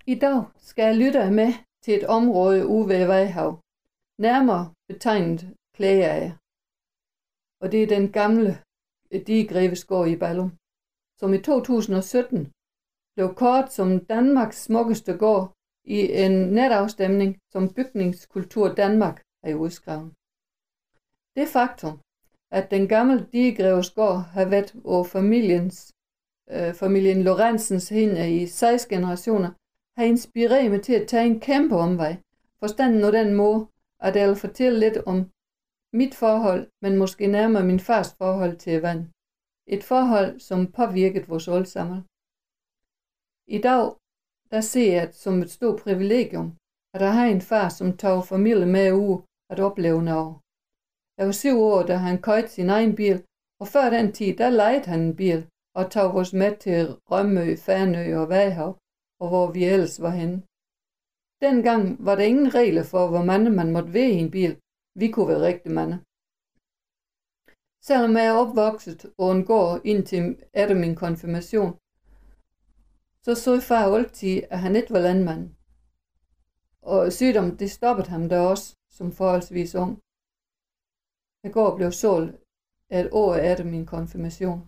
I dag skal jeg lytte jer med til et område ude ved Vadehav, nærmere betegnet Klægager. Og det er den gamle digegrevesgård i Ballum, som i 2017 blev kåret som Danmarks smukkeste gård i en netafstemning, som Bygningskultur Danmark har udskrevet. Det faktum, at den gamle digegrevesgård har været på familien Lorentzens hænder i 6 generationer, har inspireret mig til at tage en kæmpe omvej, forstanden på den måde, at jeg vil fortælle lidt om mit forhold, men måske nærmere min fars forhold til vand. Et forhold, som påvirket vores alle sammen. I dag, der ser jeg som et stort privilegium, at jeg har en far, som tog familien med ud at opleve noget. Jeg var 7 år, da han købte sin egen bil, og før den tid, der lejede han en bil og tog os med til Rømø, Færnø og Vadehav, og hvor vi ellers var henne. Dengang var der ingen regler for, hvor mange man måtte være i en bil. Vi kunne være rigtig mange. Selvom jeg er opvokset og en gård indtil efter min konfirmation, så far altid, at han ikke var landmand. Og sygdom, det stoppede ham da også, som forholdsvis ung. Jeg går blev solgt et år efter min konfirmation.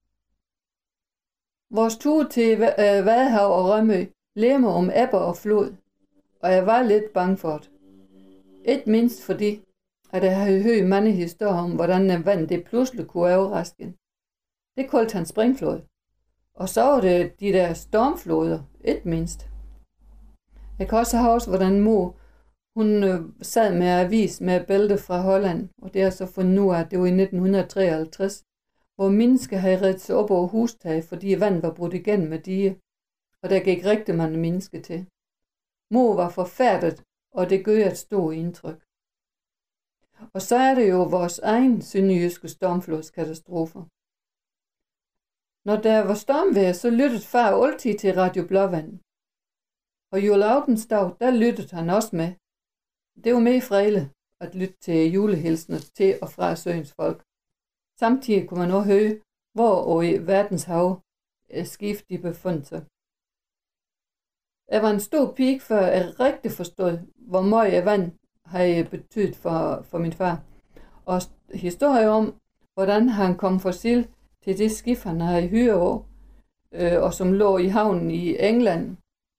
Vores tur til Vadehav og Rømø lemmer om ebber og flod, og jeg var lidt bange for det. Ikke mindst fordi, at jeg havde hørt mange historier om, hvordan vand det pludselig kunne overraske. Det kaldte han springflod. Og så var det de der stormfloder, ikke mindst. Jeg kan også huske, hvordan mor, hun sad med avis med bælte fra Holland, og det er så fundet nu, at det var i 1953, hvor mennesker havde reddet sig op over hustag, fordi vand var brudt igennem med dige, og der gik rigtig mange mennesker til. Mor var forfærdet, og det gør et stort indtryk. Og så er det jo vores egen sønderjyske stormflodskatastrofer. Når der var stormvejr, så lyttede far altid til Radio Blåvand. Og juleaftensdag, der lyttede han også med. Det var mere fredeligt at lytte til julehilsener til og fra søens folk. Samtidig kunne man også høre, hvor og i verdens hav skift de befandt sig. Jeg var en stor pige, før jeg rigtig forstod, hvor meget vand havde betydet for min far. Og historier om, hvordan han kom for sild til det skib, han havde hyret over, og som lå i havnen i England,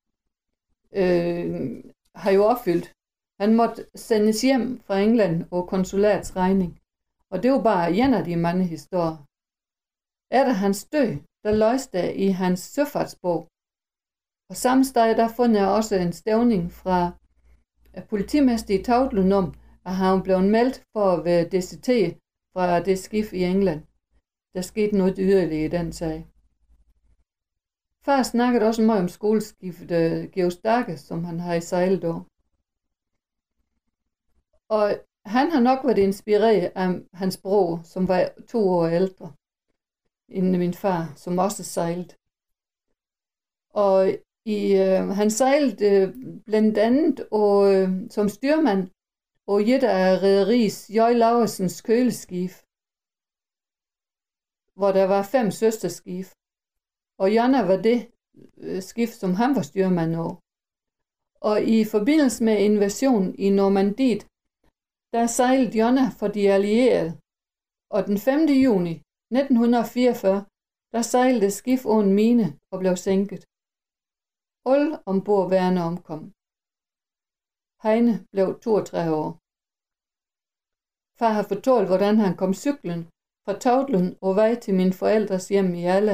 har jo opfyldt. Han måtte sendes hjem fra England på konsulats regning. Og det var bare en af de mange historier. Efter hans død, der løste jeg i hans søfartsbog. Og samme sted, der fandt jeg også en stævning fra politimester i Tautlund om, at han blev meldt for at være deserteret fra det skib i England. Der skete noget yderligere i den sag. Far snakkede også meget om skoleskibet Georg Starke, som han havde sejlet over. Og han har nok været inspireret af hans bror, som var 2 år ældre end min far, som også sejlede. Og han sejlede blandt andet som styrmand og et af rederiets J. Laursens køleskib, hvor der var 5 søsterskib. Og Jonna var det skib, som han var styrmand over. Og i forbindelse med invasionen i Normandiet, der sejlede Jonna for de allierede. Og den 5. juni 1944, der sejlede skib over en mine og blev sænket. Alle ombordværende omkom. Heine blev 32 år. Far har fortalt, hvordan han kom cyklen fra Tautlund og vej til mine forældres hjem i Alla.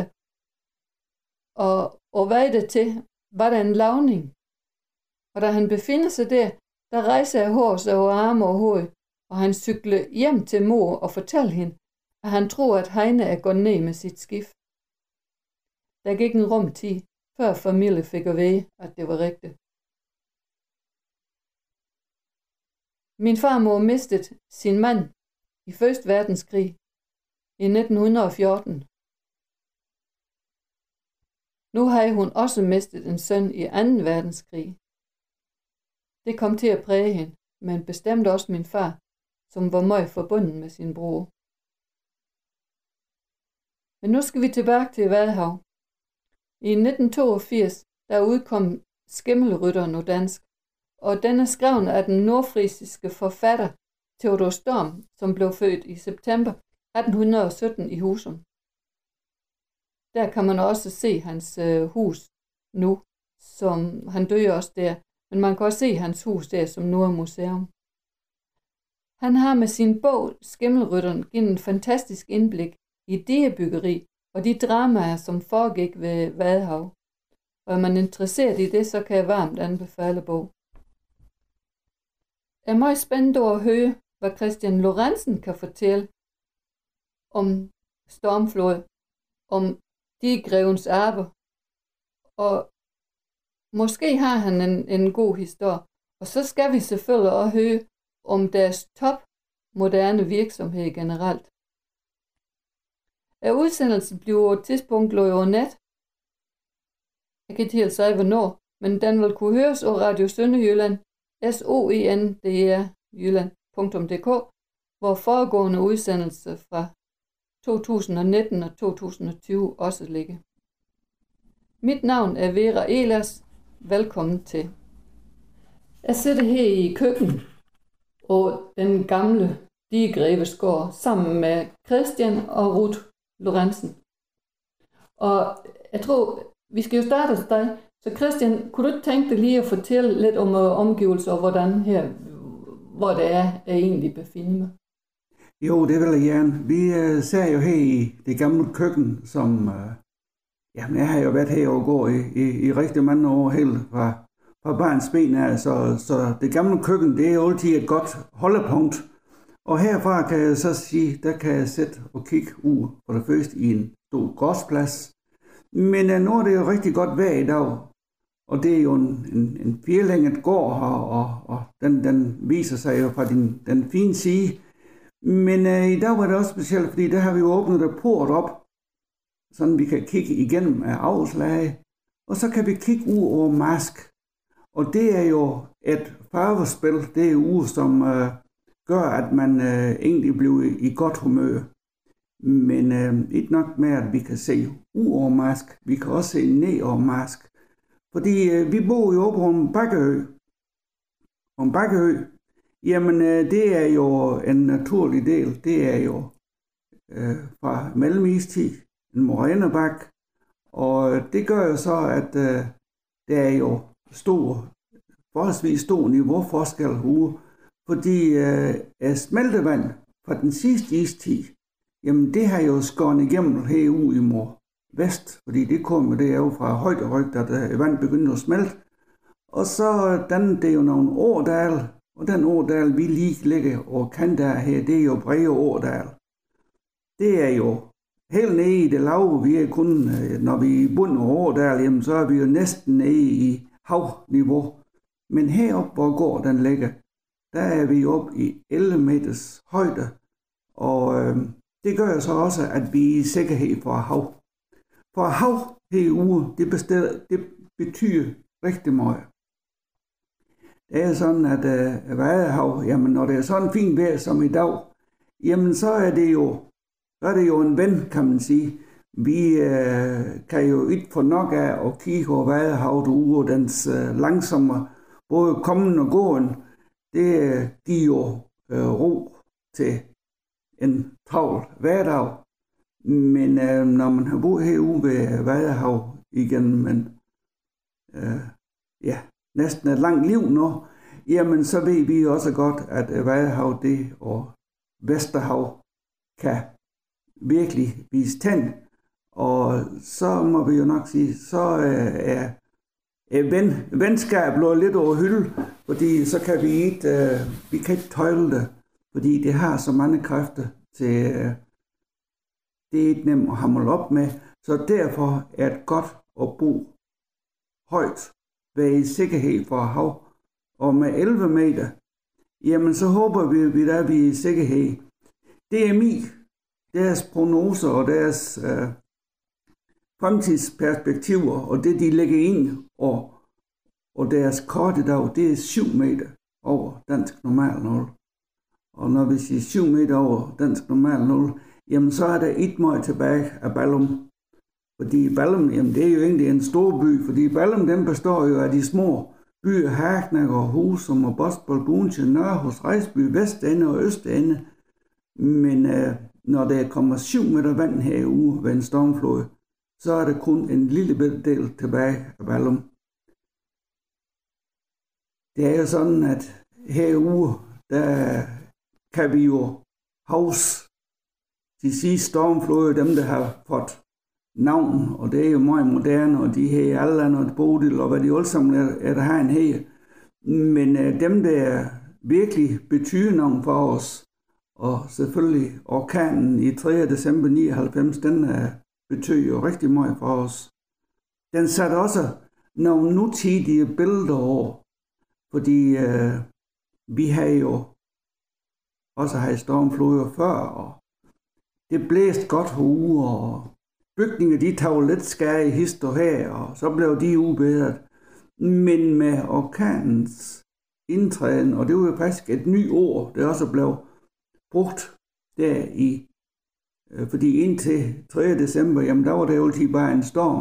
Og vej dertil var der en lavning. Og da han befinder sig der rejser jeg hår over arme og hoved, og han cykler hjem til mor og fortæller hende, at han tror, at Heine er gået ned med sit skib. Der gik en rumtid, før familien fik at vide, at det var rigtigt. Min farmor mistede sin mand i 1. verdenskrig i 1914. Nu havde hun også mistet en søn i 2. verdenskrig. Det kom til at præge hende, men bestemt også min far, som var meget forbundet med sin bror. Men nu skal vi tilbage til Vadehav. I 1982 der udkom Skimmelrytteren på dansk, og den er skrevet af den nordfrisiske forfatter Theodor Storm, som blev født i september 1817 i Husum. Der kan man også se hans hus nu, som han døde også der, men man kan også se hans hus der, som nu er museum. Han har med sin bog Skimmelrytteren givet en fantastisk indblik i digebyggeri og de dramaer, som foregik ved Vadehav. Og er man interesseret i det, så kan jeg varmt anbefale bog. Jeg er meget spændt over at høre, hvad Christian Lorentzen kan fortælle om stormflod, om digegrevens arbejde, og måske har han en god historie. Og så skal vi selvfølgelig også høre om deres moderne virksomhed generelt. Udsendelsen bliver på et tidspunkt løbet over net. Jeg kan ikke helt sige hvornår, men den vil kunne høres på Radio Sønderjylland, SOENDR Jylland.dk, hvor foregående udsendelser fra 2019 og 2020 også ligger. Mit navn er Vera Ehlers. Velkommen til. Jeg sidder her i køkkenet og den gamle Digegrevesgård sammen med Christian og Ruth Lorentzen. Og jeg tror, vi skal jo starte hos dig. Så Christian, kunne du ikke tænke dig lige at fortælle lidt om omgivelser og hvordan her, hvor det er, jeg egentlig befinder mig? Jo, det vil jeg gerne. Vi ser jo her i det gamle køkken, som jamen, jeg har jo været her og går i rigtig mange år, helt fra barns ben af, så det gamle køkken, det er jo altid et godt holdepunkt. Og herfra kan jeg så sige, der kan jeg sætte og kigge ud for det første i en stor gårdsplads. Men nu er det jo rigtig godt vejr i dag, og det er jo en firlænget gård her, og den viser sig jo fra den fine side. Men i dag var det også specielt, fordi der har vi jo åbnet et port op, sådan vi kan kigge igennem af avlslage, og så kan vi kigge ud over mask. Og det er jo et farvespil, det er ude, som gør, at man egentlig bliver i godt humør. Men ikke nok med, at vi kan se ud over mask, vi kan også se ned over mask. Fordi vi bor jo på en bakkeø. Og en bakkeø, jamen det er jo en naturlig del. Det er jo fra mellemistid, en morænebak. Og det gør jo så, at der er jo forholdsvis stor niveauforskel ude. Fordi smeltevand fra den sidste istid, jamen det har jo skåret igennem herude i nordvest, fordi det kommer det er jo fra højderyg, da vand begynder at smelte. Og så dannede det jo nogle årdal, og den årdal, vi lige ligger og kan der her, det er jo Brede Årdal. Det er jo helt nede i det lave, vi er kun, når vi er i bunden af Årdal, jamen så er vi jo næsten nede i havniveau. Men heroppe, hvor gården den ligger, der er vi oppe i 11 meters højde, og det gør så også, at vi er i sikkerhed for hav. For hav herude, det betyder rigtig meget. Det er sådan, at Vadehav, jamen når det er sådan fint vejr som i dag, jamen så er det jo en ven, kan man sige. Vi kan jo ikke få nok af at kigge over Vadehav derude, og dens langsomme både kommen og gåen, det giver jo ro til en travl hverdag. Men når man har boet herude ved Vadehav igennem næsten et langt liv nu, jamen så ved vi også godt, at Vadehav det og Vesterhav kan virkelig vise tænd. Og så må vi jo nok sige, så er venskab blevet lidt over hylde, fordi så kan vi kan ikke tøjle det, fordi det har så mange kræfter til, det er ikke nemt at hamle op med, så derfor er det godt at bo højt, være i sikkerhed for hav, og med 11 meter, jamen så håber vi at vi er i sikkerhed. DMI, deres prognoser og deres fremtidsperspektiver, og det de lægger ind, og deres kort i dag, det er 7 meter over dansk normal 0. Og når vi siger 7 meter over dansk normal 0, jamen så er der ikke meget tilbage af Ballum. Fordi Ballum, jamen det er jo egentlig en stor by, fordi Ballum, den består jo af de små byer, Herknager, Husum og Bostbold, Bunche, Nørhus, Rejsby, Vestende og Østende. Men når der kommer 7 meter vand her i uge ved en stormflod, så er der kun en lille del tilbage af Ballum. Det er jo sådan, at her i uge, der kan vi jo huske de sidste stormfloder, dem der har fået navn, og det er jo meget moderne, og de her Allan og Bodil, og hvad de alle sammen er der har en her. Men dem der virkelig betyder noget for os, og selvfølgelig orkanen i 3. december 99, den betyder jo rigtig meget for os. Den satte også nogle nutidige billeder over, fordi vi har jo også haft stormfloder før, og det blæste godt herude, og bygninger de tog lidt skære i hister her, og så blev de ubedret. Men med orkanens indtræden, og det var jo faktisk et nyt ord, det også blev brugt der i, fordi indtil 3. december, jamen der var det jo altid bare en storm.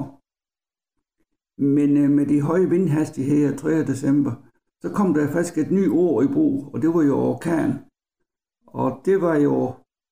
Men med de høje vindhastigheder 3. december, så kom der faktisk et nyt ord i brug, og det var jo orkan. Og det var jo,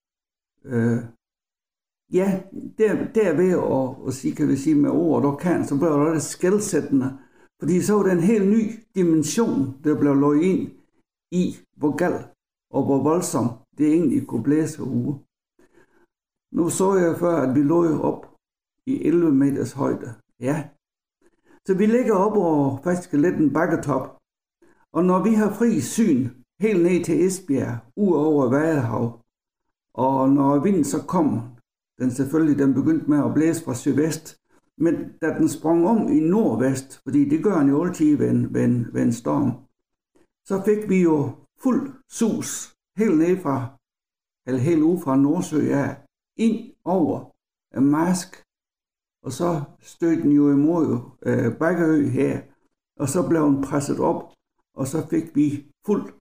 derved at sige, kan vi sige med ordet orkan, så blev det skelsættende, fordi så var det en helt ny dimension, der blev lagt ind i, hvor galt og hvor voldsomt det egentlig kunne blæse ude. Nu så jeg før, at vi lå op i 11 meters højde. Ja. Så vi ligger op over faktisk lidt en bakketop, og når vi har fri syn helt ned til Esbjerg, ud over Vadehav, og når vinden så kom, den begyndte med at blæse fra sydvest, men da den sprang om i nordvest, fordi det gør den jo altid ved en storm, så fik vi jo fuld sus helt ned fra, eller helt ude fra Nordsø af, ind over Marsk, og så stødte den jo imod Bakkeø her, og så blev den presset op, og så fik vi fuld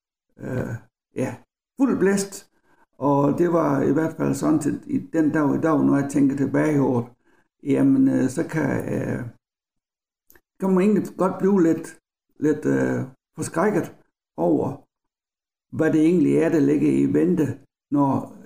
blæst, og det var i hvert fald sådan til den dag i dag, når jeg tænker tilbage over det, jamen så kan man egentlig godt blive lidt forskrækket over, hvad det egentlig er, der ligger i vente, når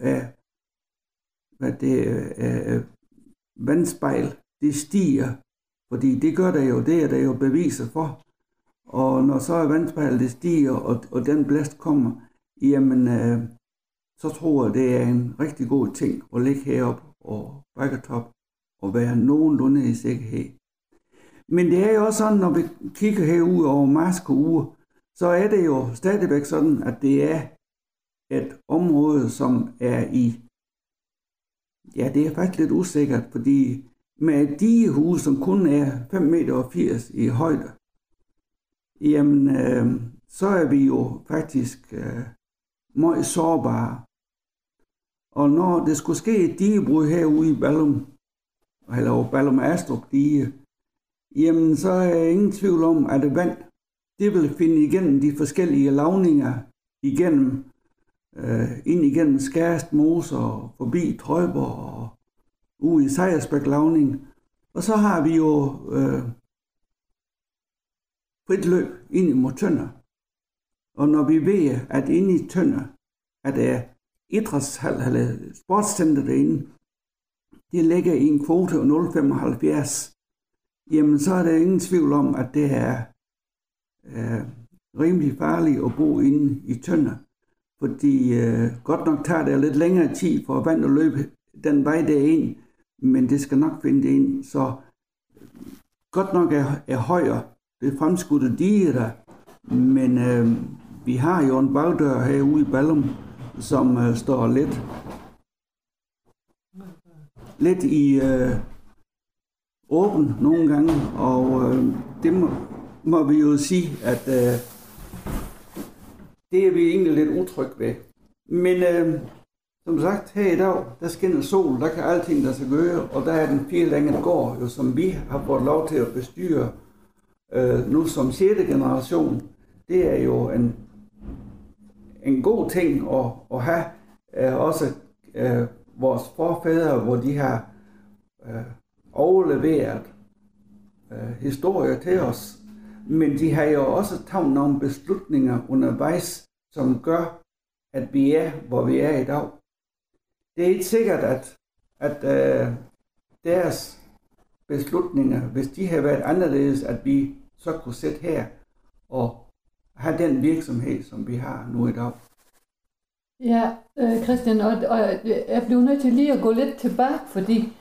vandspejl det stiger, fordi det gør der jo, det er der jo beviser for. Og når så vandspejlet det stiger, og den blæst kommer, jamen så tror jeg, det er en rigtig god ting at ligge heroppe og bakketop og være nogenlunde i sikkerhed. Men det er jo også sådan, når vi kigger herud over Marsk uge, så er det jo stadigvæk sådan, at det er et område, som er i, ja, det er faktisk lidt usikkert, fordi med et digehus, som kun er 5,80 meter i højde, jamen så er vi jo faktisk meget sårbare. Og når det skulle ske et digebrud herude i Ballum, eller Ballum Astrup dige, jamen så er jeg ingen tvivl om, at vand, det vil finde igennem de forskellige lavninger, ind igennem Skærst Mose og forbi Trøjborg og ude i Sejersbæk lavning. Og så har vi jo frit løb ind mod Tønder. Og når vi ved, at inde i Tønder, at der er idrætshal eller sportscenter derinde, det ligger i en kvote af 0,75, jamen så er der ingen tvivl om, at det er rimelig farligt at bo inde i Tønder. Fordi godt nok tager det lidt længere tid for vand at løbe den vej derind, men det skal nok finde det ind. Så godt nok er højere det fremskudte dige der, men vi har jo en bagdør herude i Ballum, som står lidt i åben nogle gange, og det må vi jo sige, at det er vi egentlig lidt utrygge ved. Men som sagt, her i dag, der skinner sol, der kan alting der sig gøre, og der er den 4 længe gård, jo, som vi har fået lov til at bestyre nu som 6. generation. Det er jo en god ting at have, også vores forfædre, hvor de har overleveret historier til os, men de har jo også taget nogle beslutninger undervejs, som gør, at vi er, hvor vi er i dag. Det er ikke sikkert, at deres beslutninger, hvis de havde været anderledes, at vi så kunne sætte her og have den virksomhed, som vi har nu i dag. Ja, Christian, og jeg bliver nødt til lige at gå lidt tilbage, fordi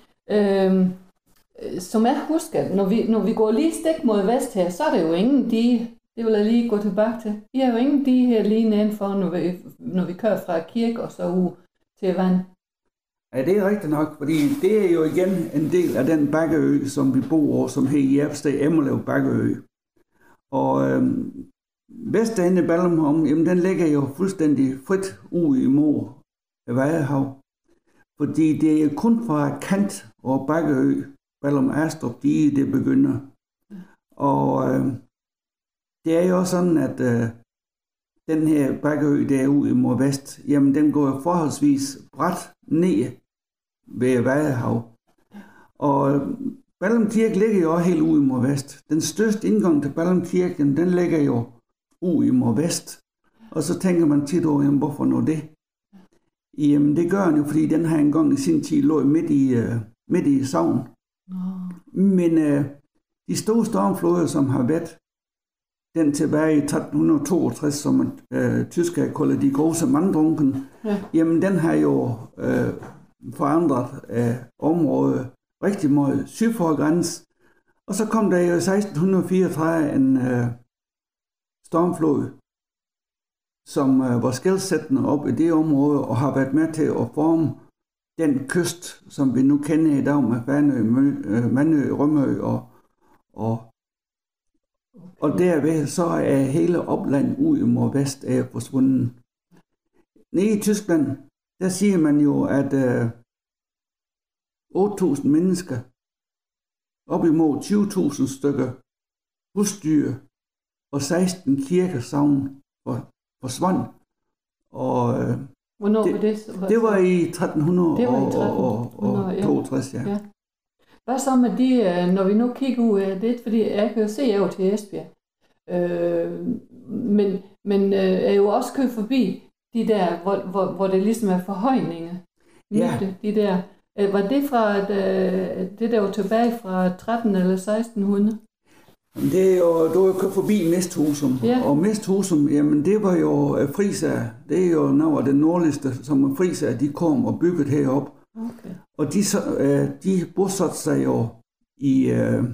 som jeg husker, når vi går lige stik mod vest her, så er der jo ingen dige. Det vil jeg lige gå tilbage til. Vi har jo ingen dige her lige nedenfor, når vi kører fra kirke og så ud til vand. Ja, det er rigtigt nok, fordi det er jo igen en del af den bakkeø, som vi bor over, som her i Jerpsted Emmerlev Bakkeø. Og Vesterende Ballenholm, jamen den ligger jo fuldstændig frit ud imod Vadehav. Fordi det er kun fra Kant og Bakkeø, Ballum Astrup, det begynder. Og det er jo sådan, at den her Bakkeø derude imod vest, jamen den går forholdsvis brat ned ved Vadehav. Og Ballum Kirke ligger jo også helt ude mod vest. Den største indgang til Ballum Kirken, den ligger jo ude mod vest. Og så tænker man tit over, jamen, hvorfor nu det? Jamen det gør den jo, fordi den her engang i sin tid lå midt i sogn. Men de store stormfloder, som har været den tilbage i 1362, som tyskere kalder de große Manndrunken, jamen den har jo forandret området rigtig meget syd for grænsen. Og så kom der jo i 1634 en stormflod, som var skelsættende op i det område og har været med til at forme den kyst, som vi nu kender i dag med Fanø, Mandø, Rømø og derved så er hele opland ud mod vest er forsvundet. Nede i Tyskland, der siger man jo, at 8.000 mennesker, op imod 20.000 stykker husdyr og 16 kirkesagn forsvandt. Og hvornår var det? Det var i 1362, ja. Hvad så med de, når vi nu kigger ud af det, fordi jeg kan jo se over til Esbjerg, men er jo også kørt forbi de der, hvor det ligesom er forhøjninger. Ja. De der. Var det fra det der var tilbage fra 13 eller 1600? Det er jo, du har kørt forbi Mesthusum, og Mesthusum, jamen det var jo friser. Det er jo noget af det nordligste, som friser, de kom og byggede herop. Okay. Og de bosatte sig jo i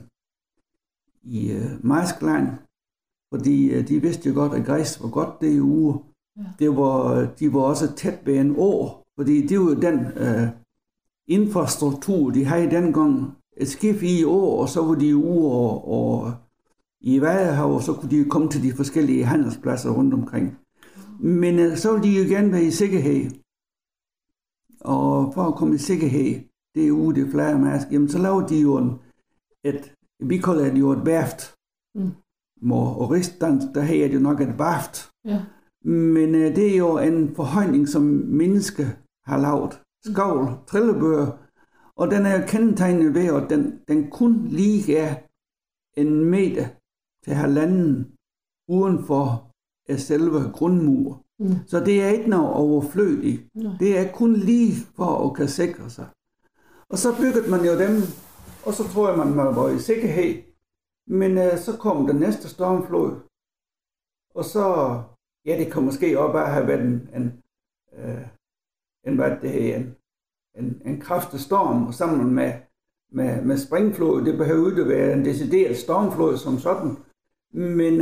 Marskland, fordi de vidste jo godt, at græs var godt det uge. Ja. De var også tæt ved en å, fordi det var jo den infrastruktur, de havde dengang. Et skib i å, og så var de ude og i Vadehav, og så kunne de komme til de forskellige handelspladser rundt omkring. Men så ville de jo gerne være i sikkerhed. Og for at komme i sikkerhed, det er ude det flade mask, jamen så lavede de jo vi kalder det jo et værft. Og rigsdansk, der her er det jo nok et værft. Ja. Men det er jo en forhøjning, som mennesker har lavet. Skovl, trillebør, og den er jo kendetegnet ved, at den kun lige er 1 meter til 1,5 uden for selve grundmur. Så det er ikke noget overflødigt. Det er kun lige for at kan sikre sig. Og så byggede man jo dem, og så tror jeg, man var i sikkerhed. Men så kom den næste stormflod, og så, ja, det kan måske også bare have været en kraftig storm, og sammen med springflod. Det behøver ikke være en decideret stormflod som sådan. Men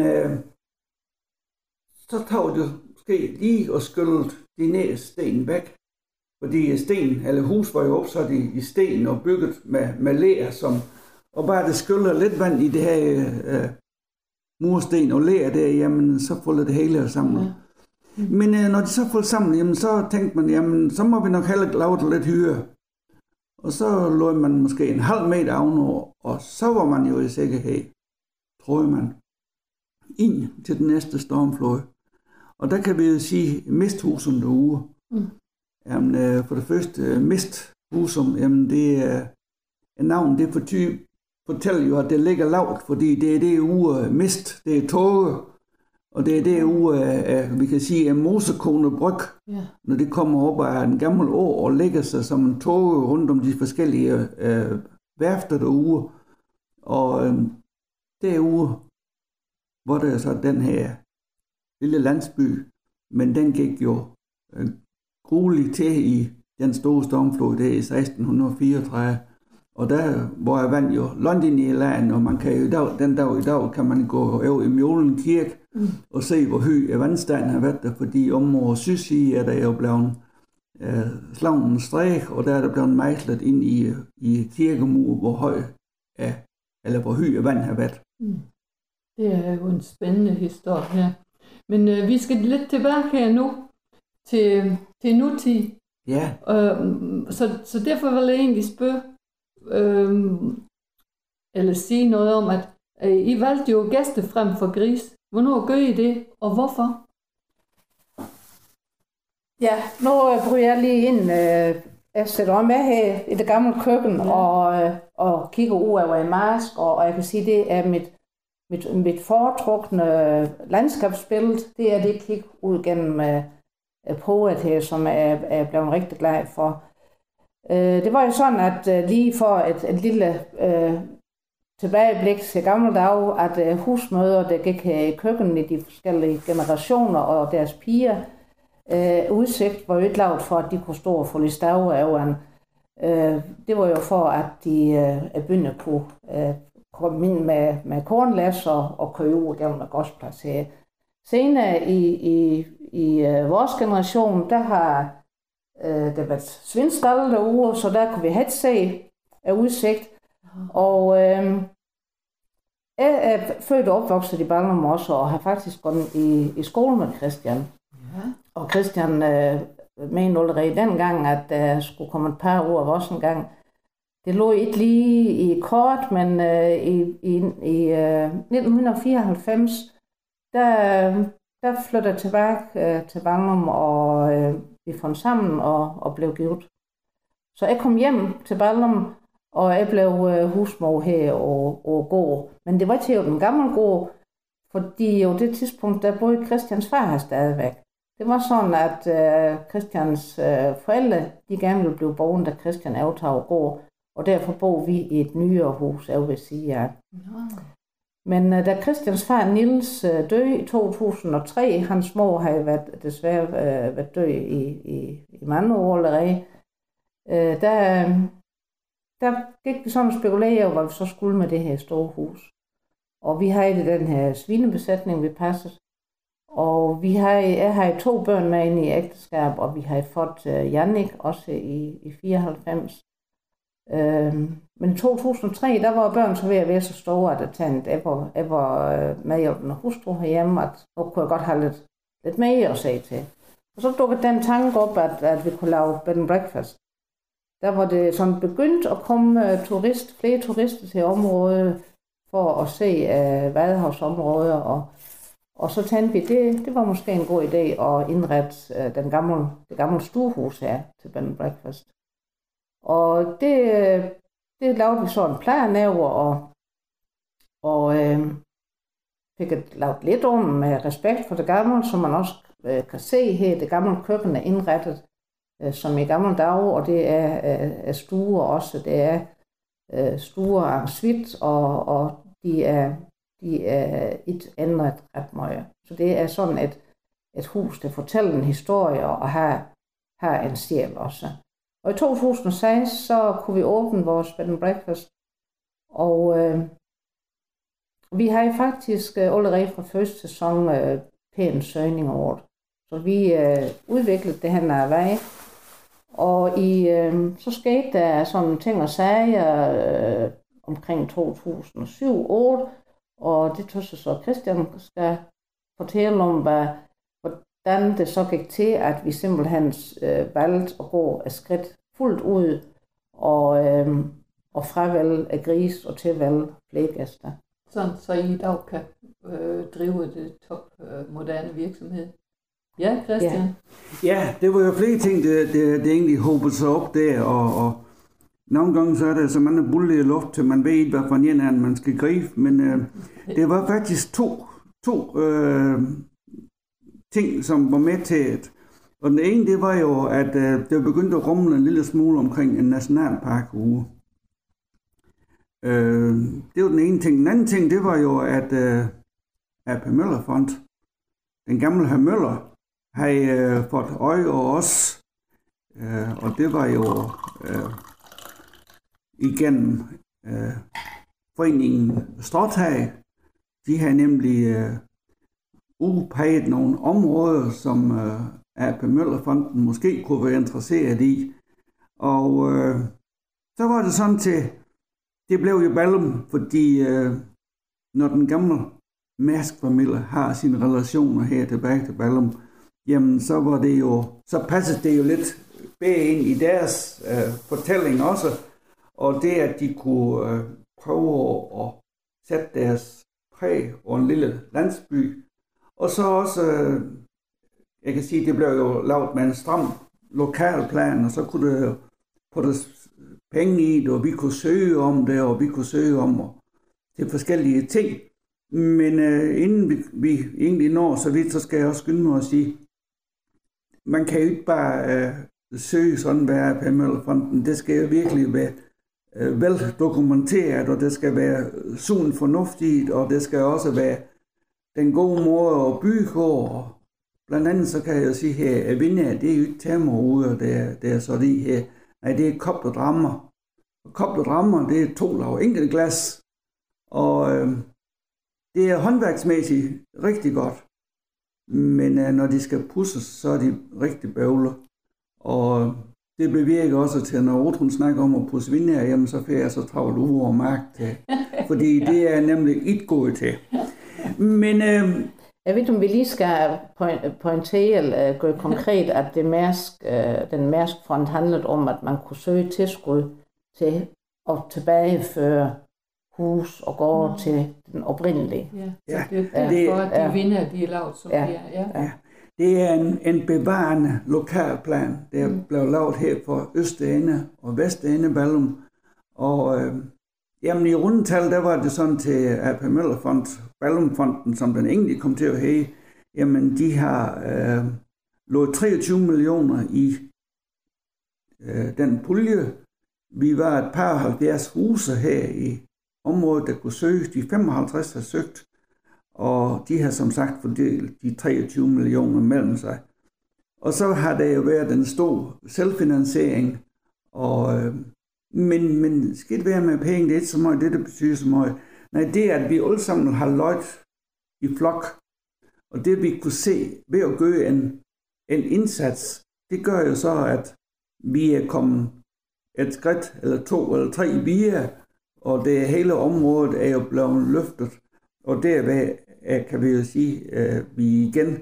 så tog det måske lige og skyllede de næste sten væk. Fordi sten, eller hus var jo opsat i sten og bygget med ler, og bare det skyller lidt vand i det her mursten og ler der, jamen så folder det hele sammen. Men når de så folder sammen, jamen så tænkte man, jamen så må vi nok heller lave det lidt hyre. Og så lå man måske 0,5 meter ovenover, og så var man jo i sikkerhed, tror man, ind til den næste stormflod. Og der kan vi jo sige Mesthusum derude. Jamen, for det første, Mesthusum, jamen det navnet det fortæller jo, at det ligger lavt, fordi det er det uge mist, det er tåge, og det er det uge, vi kan sige, en mosekonebryg, når det kommer op af en gammel å og lægger sig som en tåge rundt om de forskellige værfter derude. Og derude, hvor der er så den her lille landsby, men den gik jo grueligt til i den store stormflod, det er i 1634. Og der var vand jo London i land, og man kan jo den dag i dag kan man gå over i Mjolen Kirke og se, hvor høj vandstanden har været der, fordi om og sydside er der jo blevet slagen en stræk, og der er der blevet mejslet ind i kirkemur, hvor høj eller hvor høj vand har været. Det er jo en spændende historie her. Men vi skal lidt tilbage her nu til nutid. Ja. Så derfor vil jeg egentlig spørge, eller sige noget om, at I valgte jo gæster frem for gris. Hvornår gør I det, og hvorfor? Ja, nu bruger jeg lige ind. Jeg sætter med her i det gamle køkken og kigger ud over en mask, og jeg kan sige, det er mit foretrukne landskabsbillede. Det er det kig ud gennem poet her, som jeg er blevet rigtig glad for. Det var jo sådan, at lige for et lille tilbageblik til gamle dage, at husmødre, der gik her i køkkenet i de forskellige generationer og deres piger, udsigt var jo ikke lavet for, at de kunne stå og få lidt stave af en. Det var jo for, at de begyndte kunne komme ind med kornlæs og køre ud gennem en gårdsplads her. Senere i vores generation, der har der været svindstalde derude, så der kunne vi have se af udsigt. Og jeg er født og opvokset i Ballerup også, og har faktisk gået i skole med Christian. Ja. Og Christian mente allerede dengang, at der skulle komme et par år af os en gang. Det lå ikke lige i kort, men i 1994, der flyttede jeg tilbage til Ballerup, og vi fandt sammen og blev gift. Så jeg kom hjem til Ballerup, og jeg blev husmor her og gård. Men det var til den gamle gård, fordi jo det tidspunkt, der boede Christians far her stadigvæk. Det var sådan, at Christians forældre, de gerne ville blive boende, da Christian overtog gård, og derfor bor vi i et nyere hus, jeg vil sige, ja. Men da Christians far Niels døde i 2003, hans mor havde desværre været død i mange år allerede, der gik vi sådan og spekulerede over, hvad vi så skulle med det her store hus. Og vi havde den her svinebesætning, vi passede. Og jeg havde 2 børn med inde i ægteskab, og vi havde fået Jannik også i 94. Men i 2003, der var børn så ved at være så store, at jeg tænkte, jeg var medhjælpende hustru herhjemme, at nu kunne jeg godt have lidt mere at sige til. Og så dukkede den tanke op, at vi kunne lave bed and breakfast. Der var det sådan begyndt at komme flere turister til området for at se vadehavsområder, og så tænkte vi, det var måske en god idé at indrette det gamle stuehus her til bed and breakfast. Og det lavede vi så en plan over, og fik lavet lidt om med respekt for det gamle, som man også kan se her. Det gamle køkken er indrettet som i gamle dage, og det er stuer også. Det er stuer en suite, og de er et ændret ret meget. Så det er sådan et hus, der fortæller en historie og har en sjæl også. Og i 2006, så kunne vi åbne vores bed and breakfast, og vi har faktisk allerede fra første sæson pæn søgning over det. Så vi udviklede det her af vej, og så skete der sådan ting og sager omkring 2007-2008, og det tog så Christian skal fortælle om, hvordan det så gik til, at vi simpelthen valgte at gå et skridt fuldt ud og fravælge af gris og tilvælge flere gæster. Sådan, så I dag kan drive det moderne virksomhed. Ja, Christian? Ja, det var jo flere ting, der egentlig håbede sig op der, nogle gange så er der så mange buller i luft, til man ved ikke, hvad for en af man skal gribe, men det var faktisk to ting, som var med til det. Og den ene, det var jo, at det begyndte at rumle en lille smule omkring en nationalparkuge. Det var den ene ting. Den anden ting, det var jo, at AP Møller Fond, den gamle hr. Møller, havde fået øje over os. Og det var jo igennem foreningen Stråtag. De havde nemlig udpeget nogle områder, som AP Møller Fonden måske kunne være interesseret i. Og så var det sådan til, det blev jo Ballum, fordi når den gamle Mærsk-familie har sine relationer her tilbage til Ballum, jamen så var det jo, så passede det jo lidt bedre ind i deres fortælling også, og det at de kunne prøve at sætte deres præg over en lille landsby, og så også, jeg kan sige, det blev jo lavet med en stram lokalplan, og så kunne det puttes penge i det, og vi kunne søge om det, og vi kunne søge om til forskellige ting. Men inden vi egentlig når så vidt, så skal jeg også skynde mig at sige, man kan jo ikke bare søge sådan ved AP Møller Fonden. Det skal jo virkelig være vel dokumenteret, og det skal være sund fornuftigt, og det skal også være den gode måde at bygge på. Blandt andet så kan jeg jo sige her, at vinder, det er jo ikke thermoruder, det er så det her. Nej, det er koblet rammer. Koblet rammer, det er 2 lag enkelt glas, og det er håndværksmæssigt rigtig godt. Men når de skal pusses, så er de rigtig bøvler. Og det bevirker også til, når Otrun snakker om at pusse vinder, jamen så får jeg så travlt uge og mærke til. Fordi det er nemlig ikke gået til. Men jeg ved, om vi lige skal pointere eller gøre konkret, at den Mærsk-fond handlede om, at man kunne søge tilskud til at tilbageføre hus og gård til den oprindelige. Ja, det er derfor, at de vinder, de er lavet, som de er. Ja. Det er en bevarende lokalplan, der blev lavet her for Østende og Vestende Ballum. Og jamen i rundetal, der var det sådan til AP Møller Fond, Ballumfonden, som den egentlig kom til at have. Jamen de har lået 23 millioner i den pulje. Vi var et par 70 huse her i området, der kunne søge. De 55 har søgt, og de har som sagt fordelt de 23 millioner mellem sig. Og så har der jo været en stor selvfinansiering, og men skidt være med penge, det er ikke så meget det betyder så meget. Nej, det er, at vi alle sammen har løjt i flok, og det vi kunne se ved at gøre en indsats, det gør jo så, at vi er kommet et skridt, eller 2 eller 3 via, og det hele området er jo blevet løftet. Og derved kan vi jo sige, at vi igen,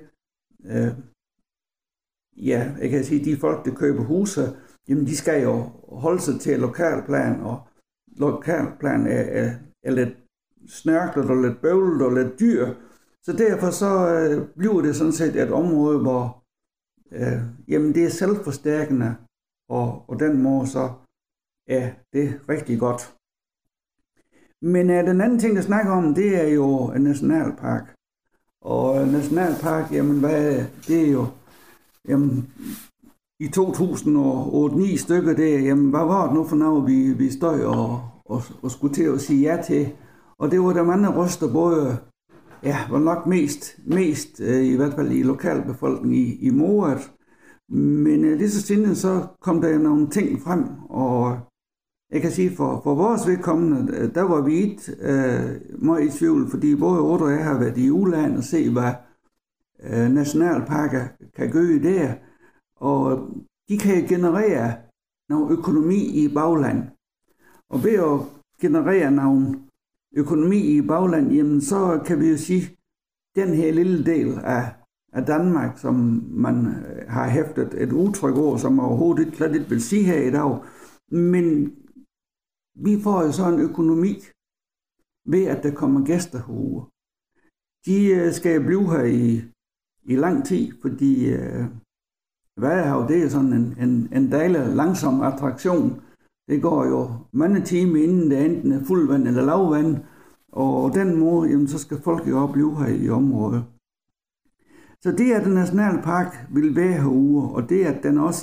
jeg kan sige, de folk, der køber huse, jamen de skal jo holde sig til lokalplan, og lokalplan er lidt snørklet og lidt bøvlet og lidt dyr. Så derfor så bliver det sådan set et område, hvor jamen det er selvforstærkende, og den måde så er det rigtig godt. Men den anden ting, jeg snakker om, det er jo en nationalpark. Og nationalpark, jamen det er jo, jamen i 2008-9 stykker der, jamen hvad var det nu for noget, vi stod og skulle til at sige ja til. Og det var der mange røster, både, var nok mest i hvert fald i lokalbefolkningen i Moret. Men lige så stille så kom der nogle ting frem, og jeg kan sige, for vores vedkommende, der var vi ikke meget i tvivl, fordi både Otte og jeg har været i udlandet og se, hvad nationalparker kan gøre der. Og de kan generere noget økonomi i bagland. Og ved at generere noget økonomi i bagland, jamen så kan vi jo sige, den her lille del af Danmark, som man har hæftet et udtryk over, som overhovedet ikke slet ikke vil sige her i dag, men vi får jo så en økonomi ved, at der kommer gæster herude. De skal blive her i lang tid, fordi Vadehav, det er sådan en dejlig langsom attraktion. Det går jo mange timer inden det enten er fuldvand eller lavvand, og den måde, jamen, så skal folk jo opleve her i området. Så det, at den nationalpark vil være herude, og det, at den også,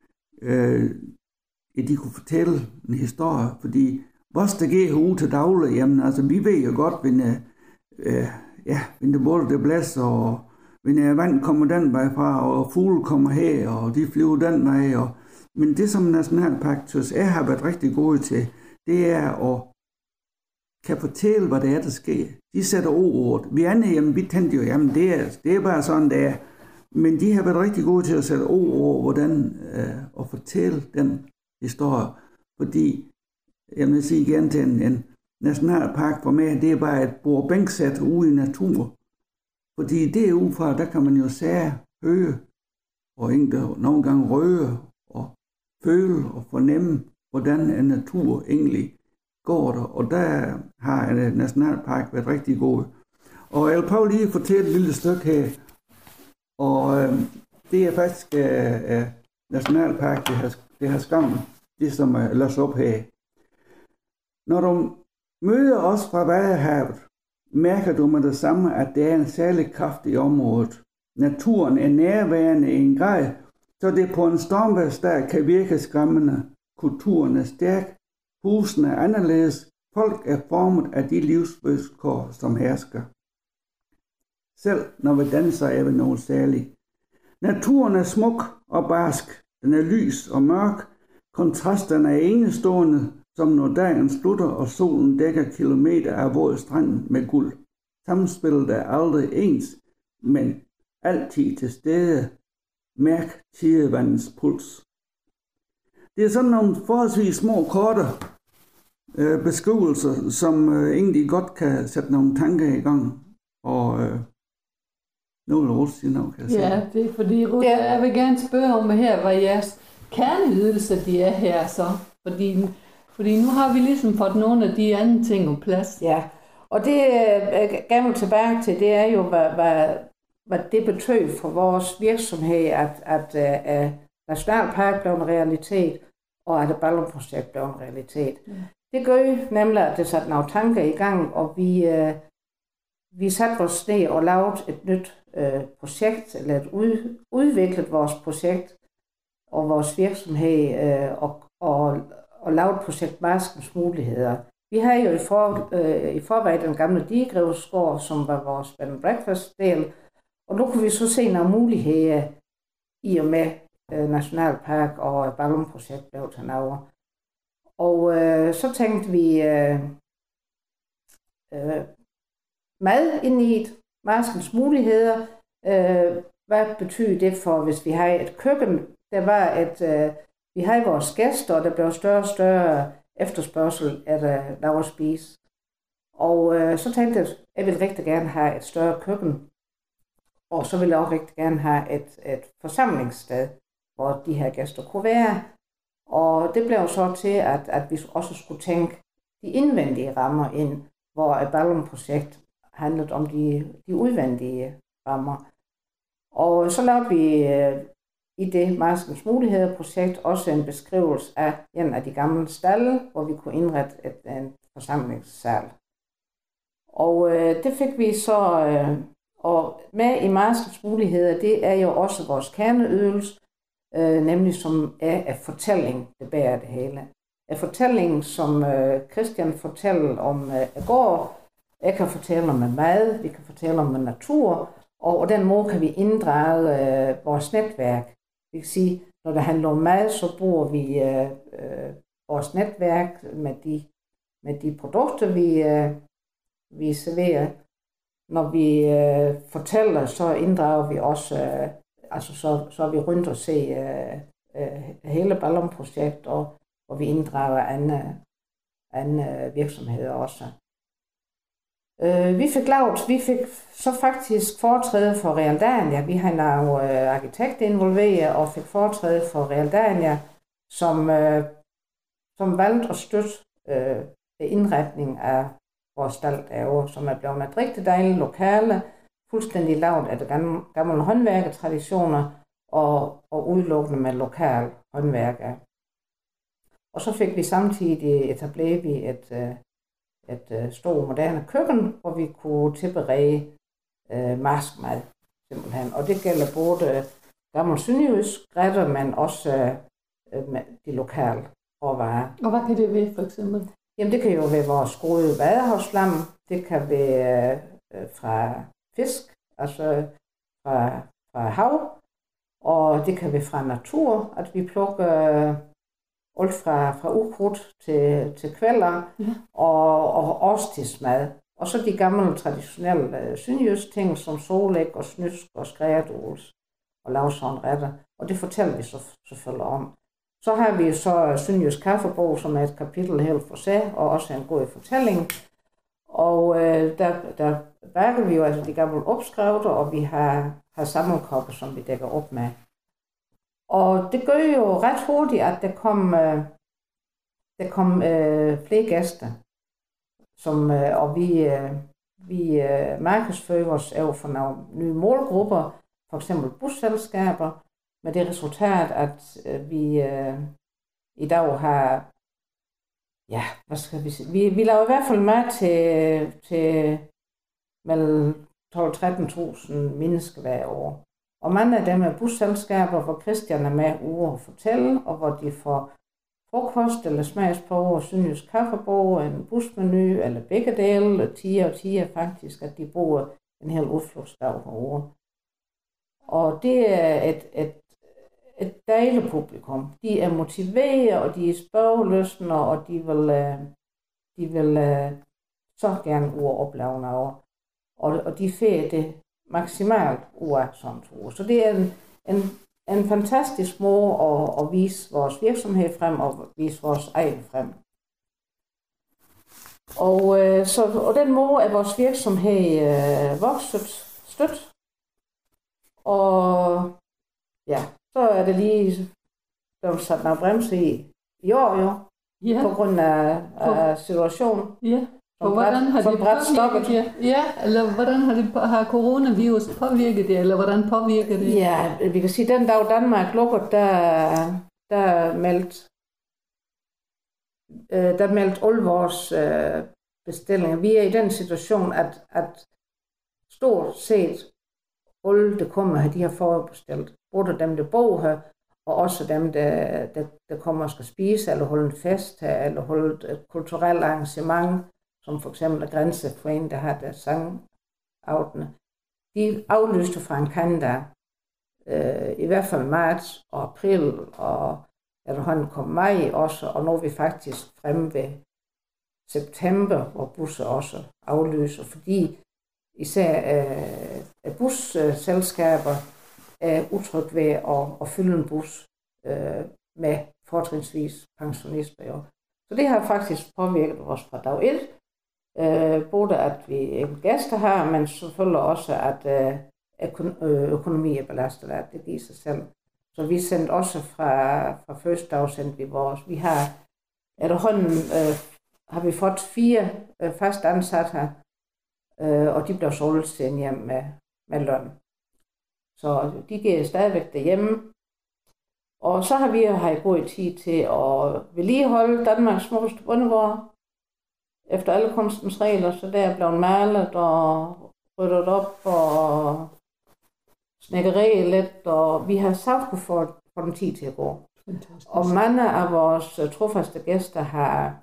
at de kunne fortælle en historie, fordi vores der går herude til daglig, jamen altså, vi ved jo godt, når både det blæser, og når vand kommer den vej fra, og fugle kommer her, og de flyver den vej, men det, som Nationalpark Tys har været rigtig gode til, det er at kan fortælle, hvad det er, der sker. De sætter ord. Vi andre, jamen, vi tænkte jo, jamen, det er bare sådan, det er. Men de har været rigtig gode til at sætte ord, hvordan at fortælle den historie. Fordi, jeg vil sige igen til en nationalpark for mig, det er bare et bord-bænksæt ude i natur. Fordi derudefra, der kan man jo se, høre, og nogle gange røre, og føle og fornemme, hvordan en natur egentlig går der. Og der har en nationalpark været rigtig god. Og jeg vil prøve lige at fortælle et lille stykke her. Og det er faktisk nationalpark, det har skrevet, det som er løst op her. Når du møder os fra Vadehavet, mærker du med det samme, at det er en særlig kraft i området. Naturen er nærværende i en grad, så det på en stormvejrsdag kan virke skræmmende. Kulturen er stærk, husene er anderledes, folk er formet af de livsvilkår, som hersker. Selv når vi danser, er vi noget særligt. Naturen er smuk og barsk, den er lys og mørk, kontrasterne er enestående, som når dagen slutter og solen dækker kilometer af våd strand med guld. Samspillet er aldrig ens, men altid til stede. Mærk tidevandens puls. Det er sådan nogle forholdsvis små, korte beskrivelser, som egentlig godt kan sætte nogle tanker i gang. Og nu vil Ruth sige noget, kan jeg sige. Ja, det er fordi, Ruth, jeg vil gerne spørge om her, hvad jeres kerneydelser de er her så. Fordi nu har vi ligesom fået nogle af de andre ting på plads. Ja, og det jeg gerne vil tilbage til, det er jo, hvad det betød for vores virksomhed, at Nationalpark blev en realitet, og at Ballum-projekt blev en realitet. Ja. Det gør nemlig, at det satte nogle tanker i gang, og vi satte os ned og lavede et nyt projekt, eller udviklet vores projekt og vores virksomhed, og lavede projekt Maskens Muligheder. Vi havde jo i forvejen den gamle Digegrevsgård, som var vores bed and breakfast del, og nu kunne vi så se nogle muligheder i og med Nationalpark og Ballum-projekt blev til noget. Og så tænkte vi mad ind i et, Maskens Muligheder. Hvad betyder det for, hvis vi har et køkken? Der var vi havde vores gæster, og der blev større og større efterspørgsel af lave at spise. Og så tænkte jeg, at jeg ville rigtig gerne have et større køkken. Og så ville jeg også rigtig gerne have et forsamlingssted, hvor de her gæster kunne være. Og det blev så til, at vi også skulle tænke de indvendige rammer ind, hvor et Ballum-projekt handlede om de udvendige rammer. Og så lavede vi i det Maskens Muligheder-projekt også en beskrivelse af en af de gamle stalle, hvor vi kunne indrette en forsamlingssal. Og det fik vi så, og med i Maskens Muligheder, det er jo også vores kerneydelse, nemlig som er fortælling, det bærer det hele. En fortælling, som Christian fortæller om går. Jeg kan fortælle om mad, vi kan fortælle om natur, og den måde kan vi inddrage vores netværk. Vi kan sige, når det handler om mad, så bruger vi vores netværk med de produkter, vi serverer. Når vi fortæller, så inddrager vi også, så er vi rundt og se hele Ballum-projekt, og vi inddrager andre virksomheder også. Vi fik så faktisk foretræde for Realdania. Vi har nogle arkitekter involveret og fik foretræde for Realdania, som valgte at støtte indretning af vores stald derovre, som er blevet et rigtig dejligt lokale, fuldstændig lavet af de gamle håndværkertraditioner og udelukkende med lokale håndværkere. Og så fik vi samtidig etableret et stort moderne køkken, hvor vi kunne tilberede marskmad simpelthen. Og det gælder både gammel sønderjysk retter, men også de lokale råvarer. Og hvad kan det være for eksempel? Jamen det kan jo være vores gode vadehavslam, det kan være fra fisk, altså fra hav, og det kan være fra natur, at vi plukker alt fra ukrudt til kvelder, og årstidsmad. Og så de gamle traditionelle sønderjyske ting, som solæg og snysk og skrædderduls og lavsovn retter. Og det fortæller vi så selvfølgelig om. Så har vi så sønderjysk kaffebog, som er et kapitel helt for sig, og også en god fortælling. Og der bakker vi jo altså de gamle opskrifter, og vi har sammenkopper, som vi dækker op med. Og det gør jo ret hurtigt, at der kom flere gæster, og vi markedsfører os over for nogle nye målgrupper, for eksempel busselskaber, med det resultat, at vi i dag har, ja, hvad skal vi sige, vi laver i hvert fald mad til mellem 12-13.000 mennesker hver år. Og mange af dem er busselskaber, hvor Christian er med ude og fortælle, og hvor de får frokost eller smagsprøve og sønderjysk kaffebog, en busmenu eller begge dele, 10 faktisk, at de bruger en hel udflugtsdag herovre. Og det er et dejligt publikum. De er motiverede, og de er spørgeløsne, og de vil så gerne ud og opleve noget. Og de får det maksimalt ud af sådan en tur. Så det er en fantastisk måde at vise vores virksomhed frem og vise vores egen frem. Og den måde er vores virksomhed vokset stødt. Og ja, så er det lige blevet sat noget bremse i år jo, på grund af situationen. Ja. Og hvordan har det påvirket det? Ja, eller hvordan har coronavirus påvirket det, eller hvordan påvirker det? Ja, vi kan sige, at den dag Danmark lukker, der meldt alle vores bestillinger. Vi er i den situation, at stort set alle, der kommer her, de har forudbestilt. Både dem, der bor her, og også dem, der kommer og skal spise, eller holde en fest her, eller holde et kulturelt arrangement, som for eksempel Grænseforeningen, der har deres sangaftene. De aflyste fra en kande i hvert fald marts og april, og efterhånden kom maj også, og nu er vi faktisk fremme ved september, hvor busser også aflyser, fordi især busselskaber er utrygt ved at fylde en bus med fortrinsvis pensionister. Jo. Så det har faktisk påvirket os fra dag 1. Både at vi ikke gæster har, men selvfølgelig også at økonomi er belastet af det i sig selv. Så vi sendte også fra første dag sendte vi vores. Vi har efterhånden har vi fået 4 fast ansatte, og de blev solgt sendt hjem med løn. Så de giver stadigvæk derhjemme. Og så har vi jo haft god tid til at vedligeholde Danmarks smukkeste bondegård efter alle kunstens regler, så der er blevet malet og ryddet op og snækkeri lidt, og vi har sagt kunne få den tid til at gå. Fantastisk. Og mange af vores trofaste gæster har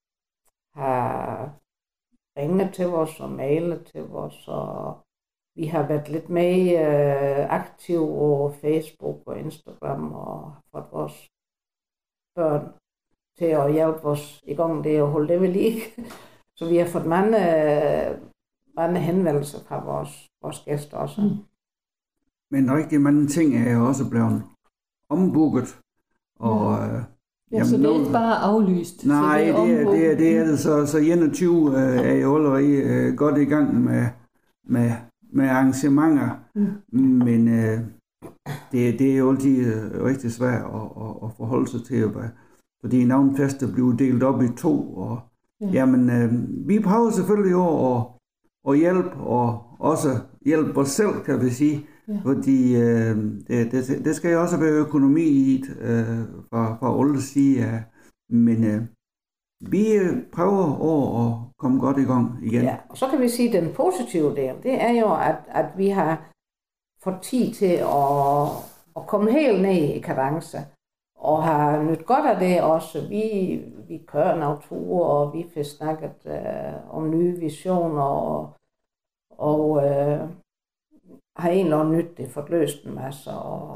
ringet til os og mailet til os, og vi har været lidt mere aktive på Facebook og Instagram og fået vores børn til at hjælpe os i gang det og holde det ved lige. Så vi har fået mange henvendelser fra vores gæster også. Men rigtig mange ting er jo også blevet ombooket. Og, så det er ikke bare aflyst? Nej, det er det. Så 21 er jo allerede godt i gang med arrangementer. Men det er jo altid rigtig svært at forholde sig til, fordi navnfester bliver delt op i 2. Og, jamen, vi prøver selvfølgelig jo at hjælpe, og også hjælpe os selv, kan vi sige. Ja. Fordi det skal jo også være økonomi i det fra alle side Men vi prøver at komme godt i gang igen. Ja, og så kan vi sige, at den positive del, det er jo, at vi har fået tid til at komme helt ned i kadence, og har nyt godt af det også. Vi kører nogle ture, og vi får snakket om nye visioner, og har egentlig nyt det, fået løst en masse.